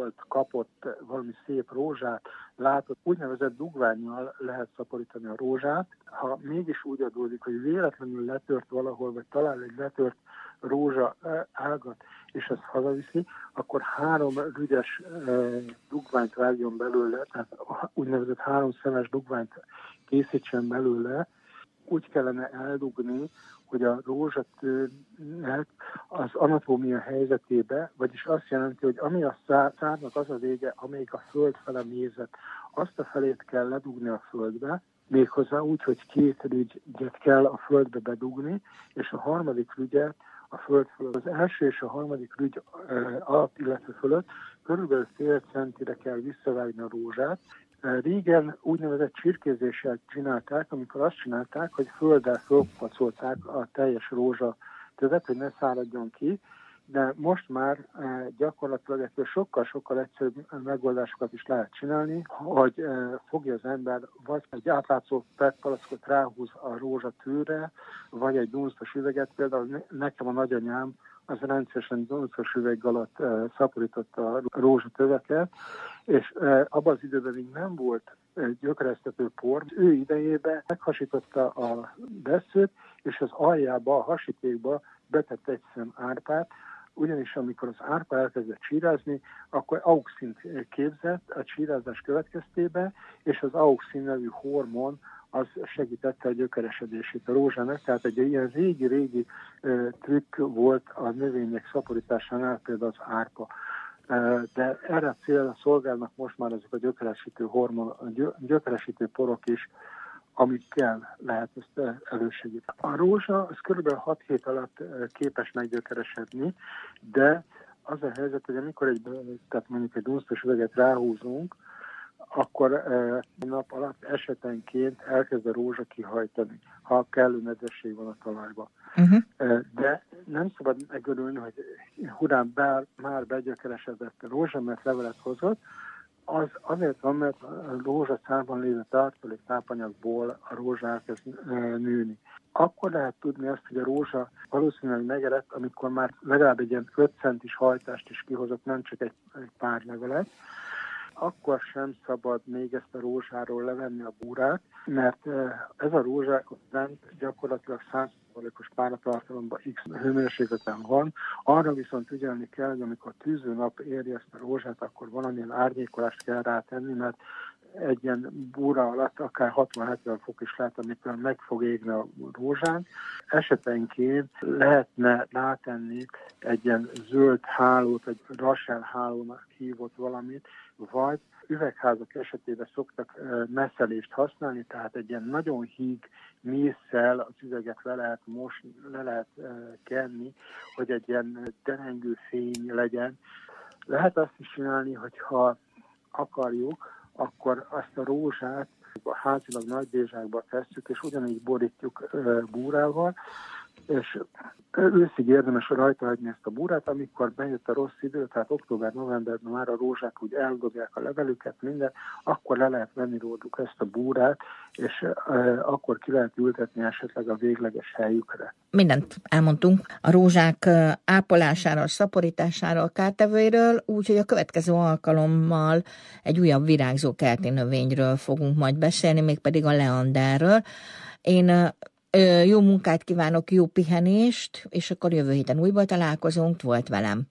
kapott valami szép rózsát, látott, úgynevezett dugvánnyal lehet szaporítani a rózsát. Ha mégis úgy adódik, hogy véletlenül letört valahol, vagy talál egy letört rózsa ágat, és ezt hazaviszi, akkor 3 rügyes dugványt vágjon belőle, tehát úgynevezett 3 szemes dugványt készítsen belőle. Úgy kellene eldugni, hogy a rózsatőnek az anatómia helyzetébe, vagyis azt jelenti, hogy ami a szárnak az a vége, amelyik a föld fele nézett, azt a felét kell ledugni a földbe, méghozzá úgy, hogy 2 rügyet kell a földbe bedugni, és a harmadik rügyet a föld fölött. Az első és a harmadik rügy alatt, illetve fölött körülbelül fél centire kell visszavágni a rózsát. Régen úgynevezett csirkézéssel csinálták, amikor azt csinálták, hogy földdel fölpacolták a teljes rózsatövet, hogy ne száradjon ki, de most már gyakorlatilag ettől sokkal-sokkal egyszerűbb megoldásokat is lehet csinálni, hogy fogja az ember, vagy egy átlátszó PET-palackot ráhúz a rózsatőre, vagy egy dunsztos üveget, például nekem a nagyanyám az rendszeresen dunsztos üveg alatt szaporította a rózsatöveket, és abban az időben még nem volt gyökeresztető por. Ő idejében meghasította a vesszőt, és az aljába, a hasítékba betett egy szem árpát, ugyanis amikor az árpa elkezdett csírázni, akkor auxint képzett a csírázás következtében, és az auxin nevű hormon az segítette a gyökeresedését a rózsának, tehát egy ilyen régi trükk volt a növények szaporításánál, például az árpa. De erre a célra szolgálnak most már ezek a gyökeresítő gyökeresítő porok is, amikkel lehet ezt elősegíteni. A rózsa az kb. 6 hét alatt képes meggyökeresedni, de az a helyzet, hogy amikor tehát mondjuk egy dunsztos üveget ráhúzunk, akkor nap alatt esetenként elkezd a rózsa kihajtani, ha kellő nedvesség van a talajban. De nem szabad megörülni, hogy hurrán már begyökeresedett a rózsa, mert levelet hozott. Az azért van, mert a rózsaszárban lévő tartalék tápanyagból a rózsa elkezd nőni. Akkor lehet tudni azt, hogy a rózsa valószínűleg megerett, amikor már legalább egy ilyen 5 centis hajtást is kihozott, nem csak egy pár levelet. Akkor sem szabad még ezt a rózsáról levenni a búrát, mert ez a rózsa gyakorlatilag 100%-os páratartalomban X hőmérsékleten van. Arra viszont ügyelni kell, hogy amikor tűző nap éri ezt a rózsát, akkor valamilyen árnyékolást kell rátenni, mert egy ilyen búra alatt akár 60-70 fok is lehet, amikor meg fog égni a rózsán. Esetenként lehetne rátenni egy ilyen zöld hálót, egy Rachel hálónak hívott valamit, vagy üvegházak esetében szoktak messzelést használni, tehát egy ilyen nagyon híg mésszel az üveget le lehet kenni, hogy egy ilyen derengő fény legyen. Lehet azt is csinálni, hogyha akarjuk, akkor azt a rózsát a házilag nagy bézsákba tesszük, és ugyanígy borítjuk búrával, és őszig érdemes rajta hagyni ezt a búrát, amikor bejött a rossz idő, tehát október-novemberben már a rózsák úgy eldobják a levelüket, minden, akkor le lehet venni róluk ezt a búrát, és akkor ki lehet ültetni esetleg a végleges helyükre. Mindent elmondtunk a rózsák ápolásáról, szaporításáról, kártevőiről, úgyhogy a következő alkalommal egy újabb virágzó kerti növényről fogunk majd beszélni, mégpedig a leanderről. Én jó munkát kívánok, jó pihenést, és akkor jövő héten újból találkozunk. Volt velem.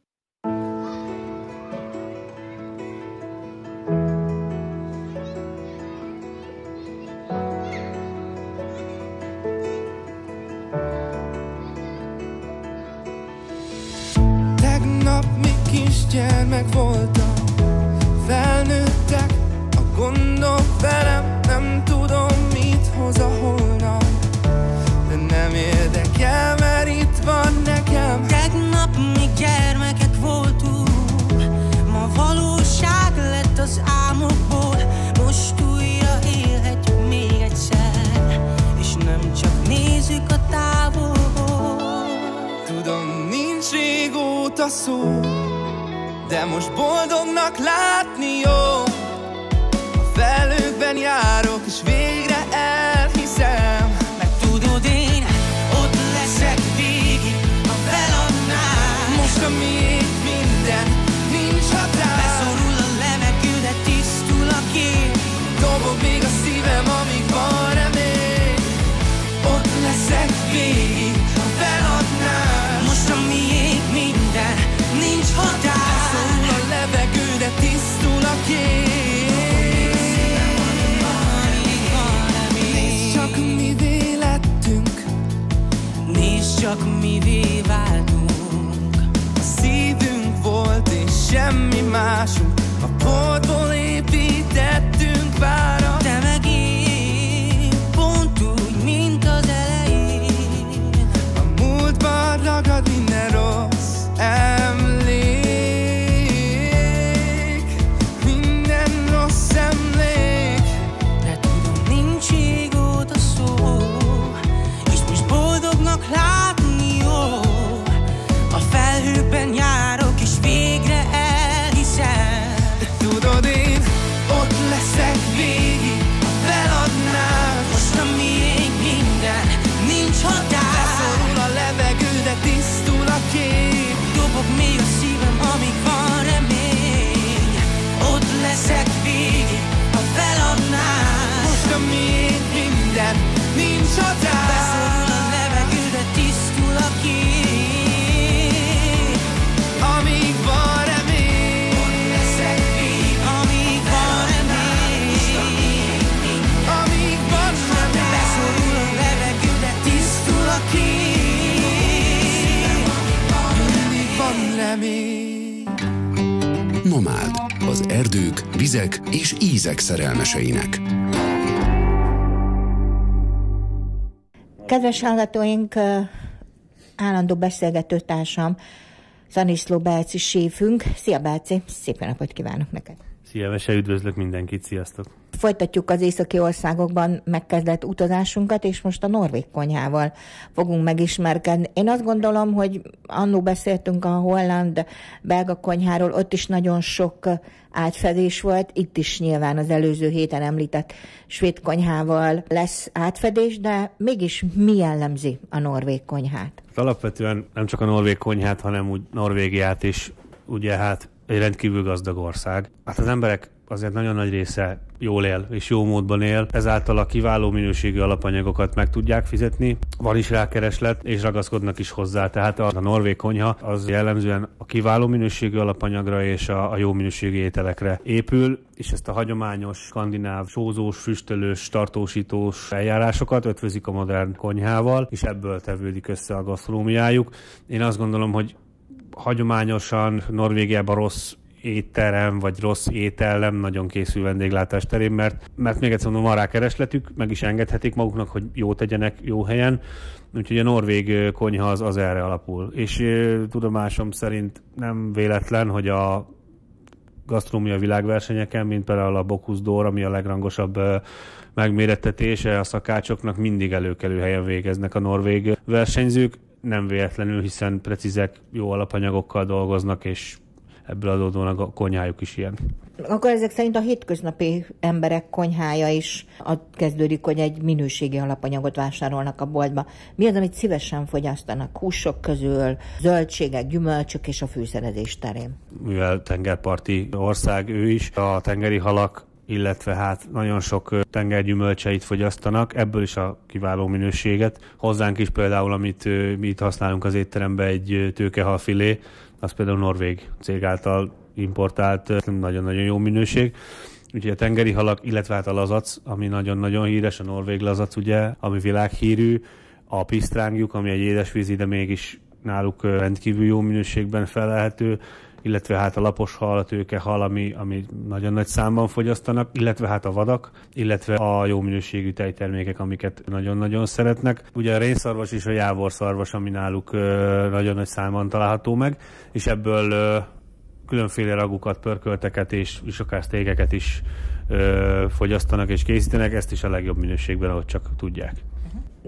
Tegnap még kisgyermek voltam, felnőttek a gondok velem, nem tudom, mit hoz a holnap. Nem érdekel, mert itt van nekem. Tegnap még gyermekek voltunk, ma valóság lett az álmokból. Most újra élhetjük még egyszer, és nem csak nézzük a távolból. Tudom, nincs régóta volt a szó, de most boldognak látni jó. A felhőkben járok, és végre elhiszem. Mert tudod, én ott leszek végig, ha feladnál. Most a miénk minden, nincs határ. Beszorul a levegő, de tisztul a kép. Dobog még a szívem, amíg van remény. Ott leszek végig, ha feladnál. Most a miénk minden, nincs határ. Beszorul a levegő, de tisztul a kép. Nézd csak, mivé lettünk. Nézd csak, mivé váltunk. A szívünk volt, és semmi másunk. A portból építettünk várat. Te meg én, pont úgy, mint az elején. A múltban ragad minden rossz emlék. Minden rossz emlék. De tudom, nincs régóta szó, és most boldognak látni jó. A felhőkben járok, és végre elhiszem. Tudod, én ott leszek végig, ha feladnál. Most a miénk minden, nincs határ. Beszorul a levegő, de tisztul a kép. Dobog még a szívem, amíg van remény. Ott leszek végig, ha feladnál. Most a miénk minden, nincs határ. Beszorul a levegő, de tisztul a kép. Amíg van remény. Ott leszek végig, amíg van remény. Amíg van remény. Beszorul a levegő, de tisztul a kép. Mindig van remény. Nomád. Az erdők, vizek és ízek szerelmeseinek. Kedves hallgatóink, állandó beszélgetőtársam, Zaniszló Belci séfünk. Szia Belci, szép napot kívánok neked! Szia, Mese, üdvözlök mindenkit, sziasztok! Folytatjuk az északi országokban megkezdett utazásunkat, és most a norvég konyhával fogunk megismerkedni. Én azt gondolom, hogy annó beszéltünk a holland-belga konyháról, ott is nagyon sok átfedés volt, itt is nyilván az előző héten említett svéd konyhával lesz átfedés, de mégis mi jellemzi a norvég konyhát? Alapvetően nem csak a norvég konyhát, hanem úgy Norvégiát is, ugye hát egy rendkívül gazdag ország. Hát az emberek azért nagyon nagy része jól él és jó módban él, ezáltal a kiváló minőségű alapanyagokat meg tudják fizetni, van is rá kereslet, és ragaszkodnak is hozzá. Tehát a norvég konyha az jellemzően a kiváló minőségű alapanyagra és a jó minőségű ételekre épül, és ezt a hagyományos, skandináv, sózós, füstölős, tartósítós eljárásokat ötvözik a modern konyhával, és ebből tevődik össze a gasztronómiájuk. Én azt gondolom, hogy hagyományosan Norvégiában rossz étterem, vagy rossz étel nem nagyon készül vendéglátás terén, mert még egyszer mondom, van rá keresletük, meg is engedhetik maguknak, hogy jó tegyenek jó helyen, úgyhogy a norvég konyha az erre alapul. És tudomásom szerint nem véletlen, hogy a gasztronómia világversenyeken, mint például a Bocuse d'Or, ami a legrangosabb megmérettetése, a szakácsoknak mindig előkelő helyen végeznek a norvég versenyzők, nem véletlenül, hiszen precízek, jó alapanyagokkal dolgoznak, és ebből adódóan a konyhájuk is ilyen. Akkor ezek szerint a hétköznapi emberek konyhája is kezdődik, hogy egy minőségi alapanyagot vásárolnak a boltba. Mi az, amit szívesen fogyasztanak húsok közül, zöldségek, gyümölcsök és a fűszerezés terén? Mivel tengerparti ország ő is, a tengeri halak, illetve hát nagyon sok tengergyümölcseit fogyasztanak, ebből is a kiváló minőséget. Hozzánk is például, amit mi itt használunk az étteremben, egy tőkehalfilé, az például norvég cég által importált, nagyon-nagyon jó minőség. Úgyhogy a tengeri halak, illetve hát a lazac, ami nagyon-nagyon híres, a norvég lazac, ugye, ami világhírű, a pisztrángjuk, ami egy édesvízi, de mégis náluk rendkívül jó minőségben felelhető, illetve hát a lapos hal, a tőkehal, ami nagyon nagy számban fogyasztanak, illetve hát a vadak, illetve a jó minőségű tejtermékek, amiket nagyon-nagyon szeretnek. Ugye a rénszarvas és a jávorszarvas, ami náluk nagyon nagy számban található meg, és ebből különféle ragukat, pörkölteket és akár sztékeket is fogyasztanak és készítenek, ezt is a legjobb minőségben, ahogy csak tudják.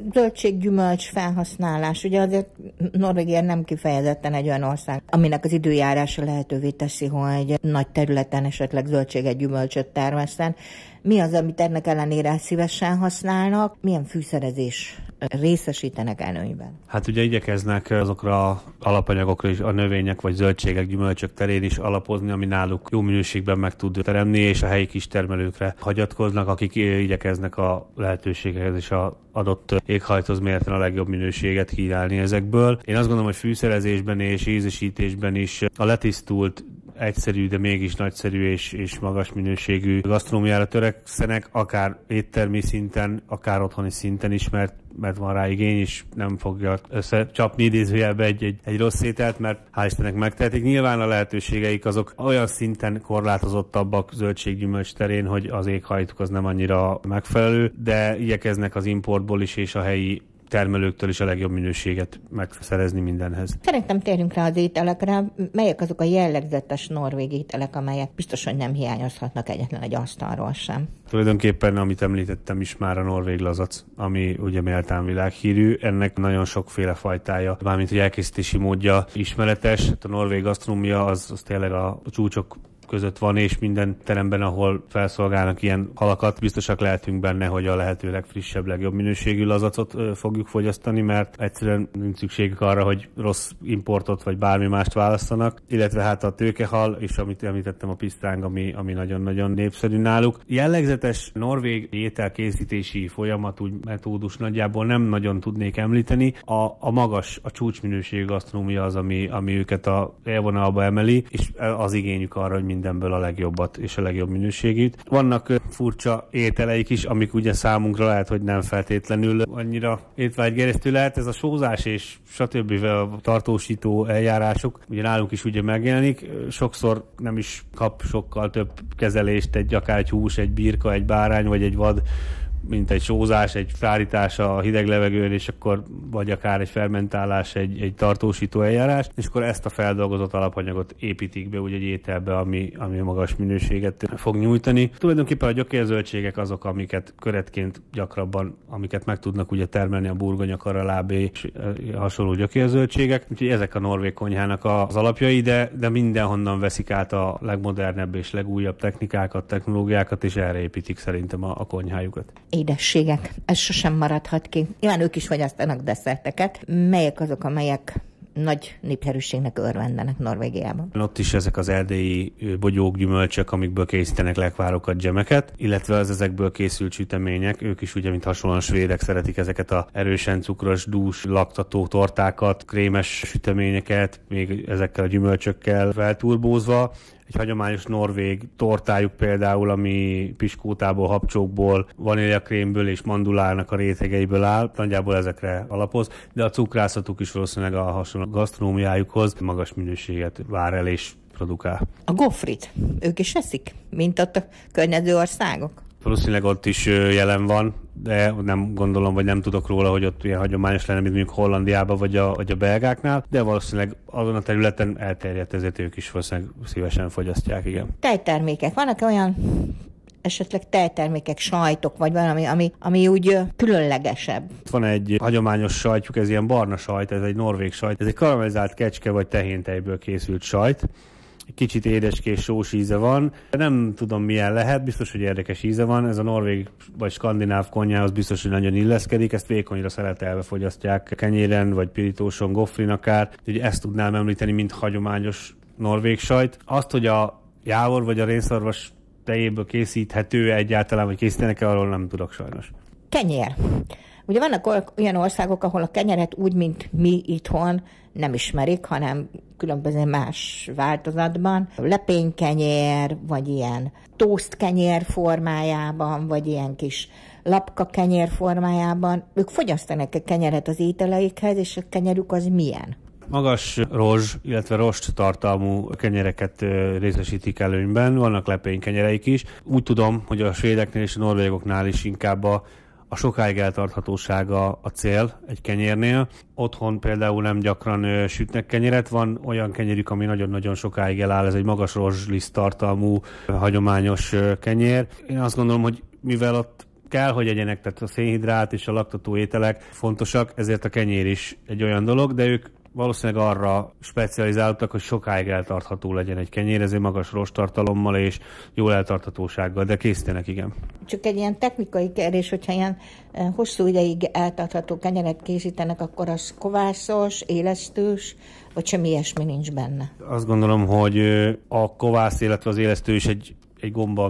zöldséggyümölcs felhasználás. Ugye azért Norvégia nem kifejezetten egy olyan ország, aminek az időjárása lehetővé teszi, hogy nagy területen esetleg zöldséget, gyümölcsöt termeszten. Mi az, amit ennek ellenére szívesen használnak? Milyen fűszerezés részesítenek előnyben? Hát ugye igyekeznek azokra alapanyagokra is a növények vagy zöldségek, gyümölcsök terén is alapozni, ami náluk jó minőségben meg tud teremni, és a helyi kistermelőkre hagyatkoznak, akik igyekeznek a lehetőségekhez és az adott éghajlathoz mérten a legjobb minőséget kínálni ezekből. Én azt gondolom, hogy fűszerezésben és ízesítésben is a letisztult, egyszerű, de mégis nagyszerű és magas minőségű gasztronómiára törekszenek, akár éttermi szinten, akár otthoni szinten is, mert van rá igény, és nem fogja összecsapni idézőjelbe egy rossz ételt, mert hál' Istennek megtehetik. Nyilván a lehetőségeik azok olyan szinten korlátozottabbak zöldséggyümölcs terén, hogy az éghajlatuk az nem annyira megfelelő, de igyekeznek az importból is és a helyi termelőktől is a legjobb minőséget megszerezni mindenhez. Szerintem térjünk rá az ételekre. Melyek azok a jellegzetes norvég ételek, amelyek biztos, hogy nem hiányozhatnak egyetlen egy asztalról sem? Tulajdonképpen, amit említettem is már, a norvég lazac, ami ugye méltán világhírű. Ennek nagyon sokféle fajtája, mármint hogy elkészítési módja ismeretes. A norvég gasztronómia az tényleg a csúcsok között van, és minden teremben, ahol felszolgálnak ilyen halakat, biztosak lehetünk benne, hogy a lehető legfrissebb, legjobb minőségű lazacot fogjuk fogyasztani, mert egyszerűen nincs szükségük arra, hogy rossz importot vagy bármi mást választanak, illetve hát a tőkehal, és amit említettem, a pisztráng, ami nagyon-nagyon népszerű náluk. Jellegzetes norvég ételkészítési folyamat, úgy metódus nagyjából nem nagyon tudnék említeni. A magas, a csúcsminőségű gasztronómia az, ami őket a élvonalba emeli, és az igényük arra, hogy mindenből a legjobbat és a legjobb minőségűt. Vannak furcsa ételeik is, amik ugye számunkra lehet, hogy nem feltétlenül annyira étvágygerjesztő lehet. Ez a sózás és stb. Tartósító eljárások, ugye nálunk is ugye megjelenik. Sokszor nem is kap sokkal több kezelést akár egy hús, egy birka, egy bárány vagy egy vad, mint egy sózás, egy frárítás a hideg levegőn, és akkor vagy akár egy fermentálás, egy tartósító eljárás, és akkor ezt a feldolgozott alapanyagot építik be úgy egy ételbe, ami magas minőséget fog nyújtani. Tulajdonképpen a gyökérzöldségek azok, amiket köretként gyakrabban, amiket meg tudnak ugye termelni a burgonya, karalábé és hasonló gyökérzöldségek. Úgyhogy ezek a norvég konyhának az alapjai, de mindenhonnan veszik át a legmodernebb és legújabb technikákat, technológiákat, és erre építik szerintem a konyhájukat. Édességek, ez sosem maradhat ki. Nyilván ők is fogyasztanak desszerteket. Melyek azok, amelyek nagy népszerűségnek örvendenek Norvégiában? Ott is ezek az erdélyi bogyók, gyümölcsök, amikből készítenek lekvárokat, dzsemeket, illetve az ezekből készült sütemények. Ők is ugye, mint hasonlóan svédek, szeretik ezeket a erősen cukros, dús, laktató tortákat, krémes süteményeket, még ezekkel a gyümölcsökkel felturbózva. Egy hagyományos norvég tortájuk például, ami piskótából, habcsókból, vaníliakrémből és mandulának a rétegeiből áll, nagyjából ezekre alapoz, de a cukrászatuk is valószínűleg a hasonló gasztronómiájukhoz magas minőséget vár el és produkál. A gofrit, ők is eszik, mint ott a környező országok? Valószínűleg ott is jelen van, de nem gondolom, vagy nem tudok róla, hogy ott ilyen hagyományos lenne, mint mondjuk Hollandiában vagy a belgáknál, de valószínűleg azon a területen elterjedt, ezért ők is valószínűleg szívesen fogyasztják, igen. Tejtermékek. Vannak olyan esetleg tejtermékek, sajtok, vagy valami, ami úgy különlegesebb? Van egy hagyományos sajtjuk, ez ilyen barna sajt, ez egy norvég sajt, ez egy karamellizált kecske vagy tehéntejből készült sajt. Kicsit édeskés, sós íze van. Nem tudom, milyen lehet, biztos, hogy érdekes íze van. Ez a norvég vagy skandináv konyhához biztos, hogy nagyon illeszkedik. Ezt vékonyra szeletelve fogyasztják kenyéren, vagy pirítóson, gofrin akár. Ugye ezt tudnám említeni, mint hagyományos norvég sajt. Azt, hogy a jávor vagy a rénszarvas tejéből készíthető egyáltalán, vagy készítenek-e, arról nem tudok sajnos. Kenyér. Ugye vannak olyan országok, ahol a kenyeret úgy, mint mi itthon nem ismerik, hanem különböző más változatban. Lepénykenyér, vagy ilyen toastkenyér formájában, vagy ilyen kis lapka kenyér formájában. Ők fogyasztanak a kenyeret az ételeikhez, és a kenyerük az milyen? Magas rozs, illetve rost tartalmú kenyereket részesítik előnyben, vannak lepénykenyereik is. Úgy tudom, hogy a svédeknél és a norvégoknál is inkább a sokáig eltarthatósága a cél egy kenyérnél. Otthon például nem gyakran sütnek kenyeret, van olyan kenyerük, ami nagyon-nagyon sokáig eláll, ez egy magas rozsliszt tartalmú hagyományos kenyér. Én azt gondolom, hogy mivel ott kell, hogy egyenek, tehát a szénhidrát és a laktató ételek fontosak, ezért a kenyér is egy olyan dolog, de ők valószínűleg arra specializáltak, hogy sokáig eltartható legyen egy kenyér, ezért magas rosttartalommal és jó eltarthatósággal, de készítenek, igen. Csak egy ilyen technikai kérdés, hogyha ilyen hosszú ideig eltartható kenyeret készítenek, akkor az kovászos, élesztős, vagy semmi ilyesmi nincs benne? Azt gondolom, hogy a kovász, illetve az élesztő is egy gomba,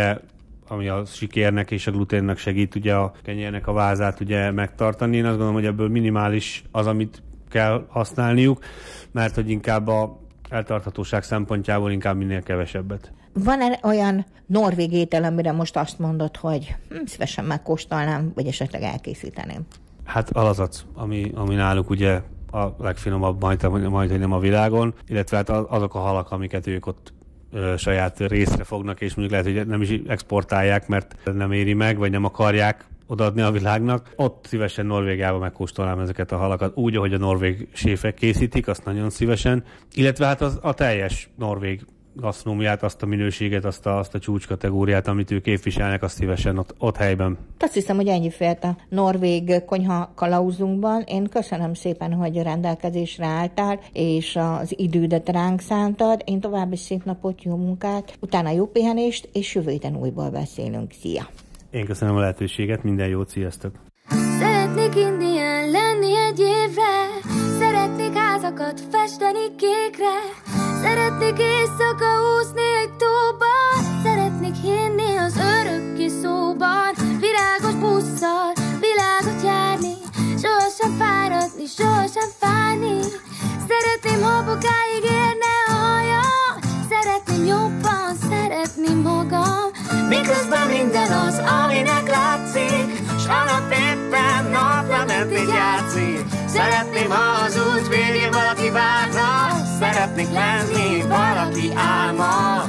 ami a sikérnek és a gluténnek segít ugye a kenyérnek a vázát ugye megtartani. Én azt gondolom, hogy ebből minimális az, amit kell használniuk, mert hogy inkább a eltarthatóság szempontjából inkább minél kevesebbet. Van-e olyan norvég étel, amire most azt mondod, hogy szívesen megkóstolnám, vagy esetleg elkészíteném? Hát alazac, ami náluk ugye a legfinomabb majd nem a világon, illetve hát azok a halak, amiket ők ott saját részre fognak, és mondjuk lehet, hogy nem is exportálják, mert nem éri meg, vagy nem akarják odaadni a világnak. Ott szívesen Norvégiában megkóstolnám ezeket a halakat, úgy, ahogy a norvég séfek készítik, azt nagyon szívesen. Illetve hát a teljes norvég gasztronómiát, azt a minőséget, azt a csúcskategóriát, amit ők képviselnek, azt szívesen ott helyben. Azt hiszem, hogy ennyi félt a norvég konyha kalauzunkban. Én köszönöm szépen, hogy rendelkezésre álltál, és az idődet ránk szántad. Én további szép napot, jó munkát, utána jó pihenést, és jövő héten újból beszélünk. Szia! Én köszönöm a lehetőséget, minden jót, sziasztok! Szeretnék indián lenni egy évre, szeretnék házakat festeni kékre, szeretnék éjszaka úszni egy tóban, szeretnék hinni az örökké szóban, virágos busszal világot járni, sohasem fáradni, sohasem fájni, szeretném habokáig érne a hajam, szeretném jobban szeretni magam, miközben minden az, aminek látszik, s a nap éppen naplement így játszik. Szeretném, ha az út végén valaki várna, szeretnék lenni valaki álma.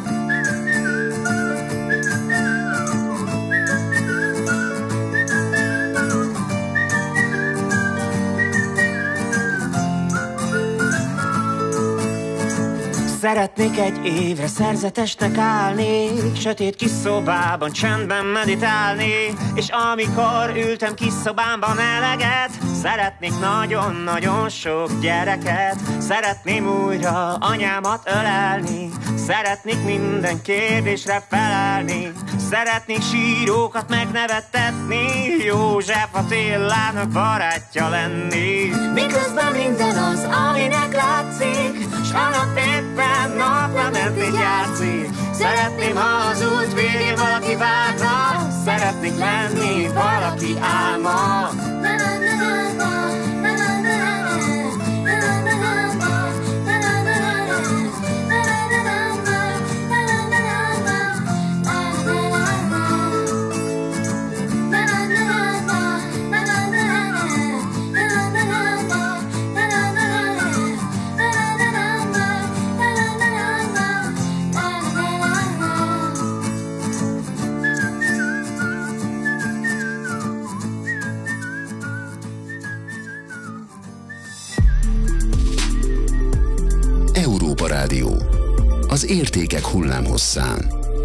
Szeretnék egy évre szerzetesnek állni, sötét kis szobában csendben meditálni, és amikor ültem kis szobámban eleget, szeretnék nagyon-nagyon sok gyereket, szeretném újra anyámat ölelni, szeretnék minden kérdésre felelni, szeretnék sírókat megnevettetni, József Attilának barátja lenni. Miközben minden az, aminek látszik, s a nap éppen naplement így játszik. Szeretném, ha az út végén valaki várna, szeretnék lenni valaki álma. Európa Rádió. Az értékek hullámhosszán.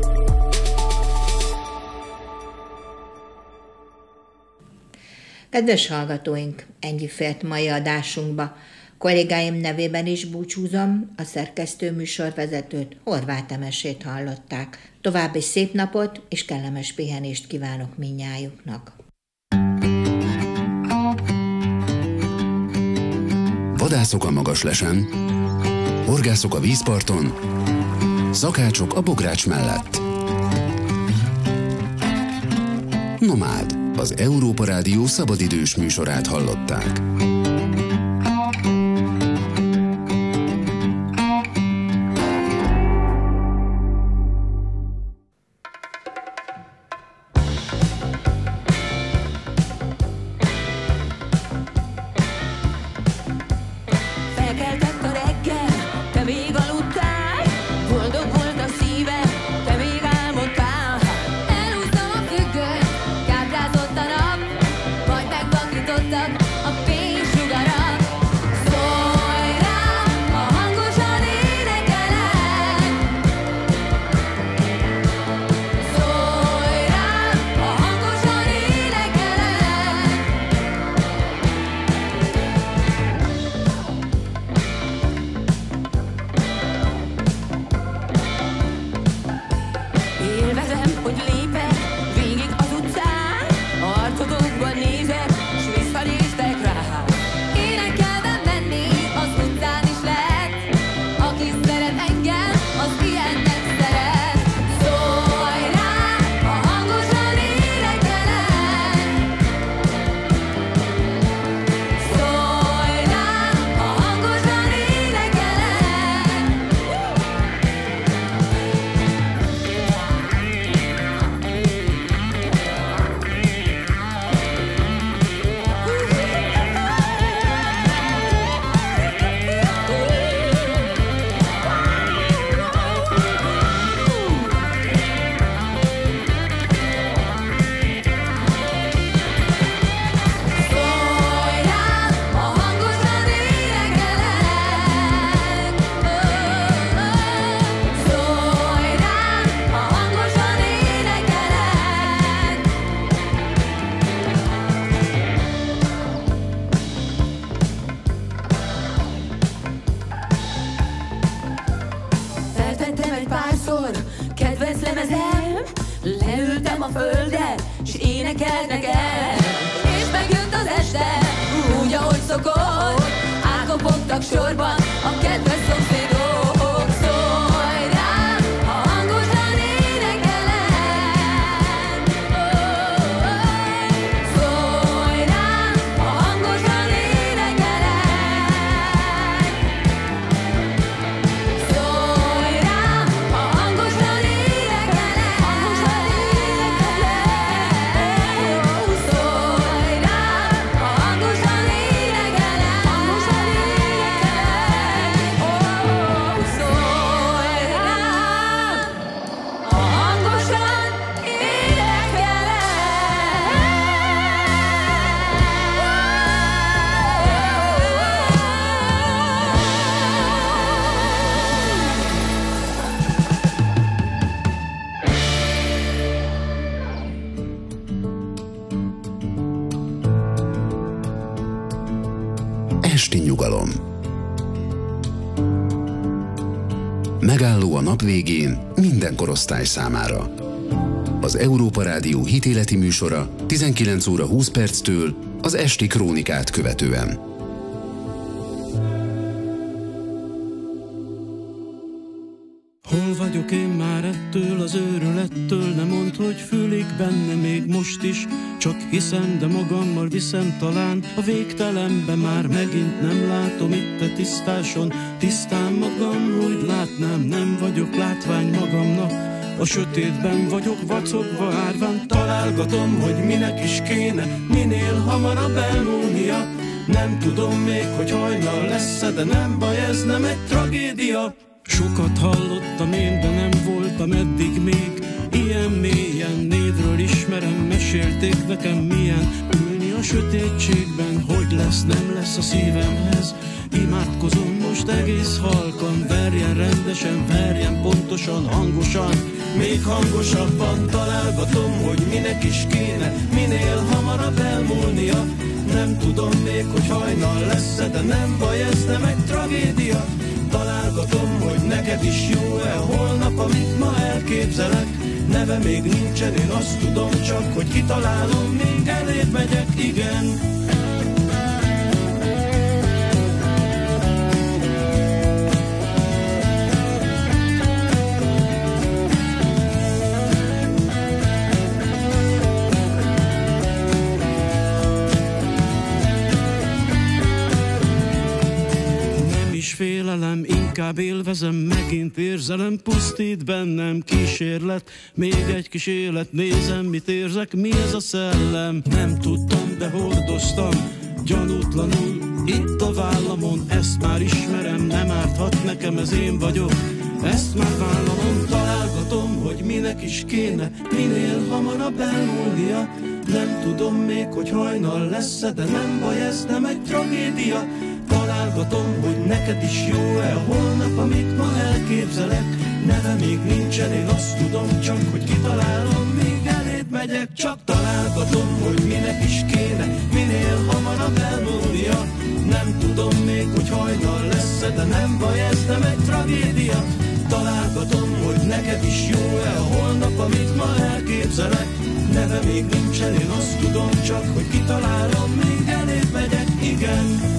Kedves hallgatóink, ennyi fért mai adásunkba. Kollégáim nevében is búcsúzom, a szerkesztő műsorvezetőt, Horváth Emesét hallották. További szép napot és kellemes pihenést kívánok mindnyájuknak. Vadászok a Magaslesen, horgászok a vízparton, szakácsok a bogrács mellett. Nomád, az Európa Rádió szabadidős műsorát hallották. A fény párszor, kedvenc lemezem, leültem a földre, s énekeltek el. És megjött az este, úgy ahogy szokott, átkopogtak sorban a kedvenc szomszédok. Szólj rám, ha hangosan énekelem. Szólj rám, ha hangosan énekelem. Szólj rám, ha hangosan énekelem. Szólj rám, ha hangosan énekelem. Esti nyugalom. Megálló a nap végén minden korosztály számára. Az Európa Rádió hitéleti műsora 19 óra 20 perctől az esti krónikát követően. Hol vagyok én már ettől az őrülettől? Ne mondd, hogy fülig benne még most is. Csak hiszem, de magammal viszem talán. A végtelenbe már megint nem látom itt a tisztáson. Tisztán magam, hogy látnám, nem vagyok látvány magamnak. A sötétben vagyok vacogva árván. Találgatom, hogy minek is kéne minél hamarabb elmúlnia. Nem tudom még, hogy hajnal lesz-e, de nem baj, ez nem egy tragédia. Sokat hallottam én, de nem voltam eddig még ilyen mélyen. Névről ismerem, mesélték nekem milyen ülni a sötétségben. Hogy lesz, nem lesz a szívemhez. Imádkozom most egész halkan. Verjen rendesen, verjen pontosan, hangosan, még hangosabban. Találgatom, hogy minek is kéne minél hamarabb elmúlnia. Nem tudom még, hogy hajnal lesz-e, de nem baj, ez nem egy tragédia. Találgatom, hogy neked is jó-e holnap, amit ma elképzelek. Neve még nincsen, én azt tudom csak, hogy kitalálom, még elébb megyek, igen. Félelem, inkább élvezem, megint érzelem, pusztít bennem kísérlet, még egy kis élet, nézem, mit érzek, mi ez a szellem. Nem tudtam, de hordoztam, gyanútlanul, itt a vállamon, ezt már ismerem, nem árthat nekem, ez én vagyok, ezt már vállalom. Találgatom, hogy minek is kéne minél hamarabb elmúlnia. Nem tudom még, hogy hajnal lesz-e, de nem baj, ez nem egy tragédia. Találgatom, hogy neked is jó-e holnap, amit ma elképzelek. Neve még nincsen, én azt tudom csak, hogy kitalálom, még elébb megyek. Csak találgatom, hogy minek is kéne minél hamarabb elmúlnia. Nem tudom még, hogy hajnal lesz-e, de nem baj, ez nem egy tragédia. Találgatom, hogy neked is jó-e holnap, amit ma elképzelek. Neve még nincsen, én azt tudom csak, hogy kitalálom, még elébb megyek, igen.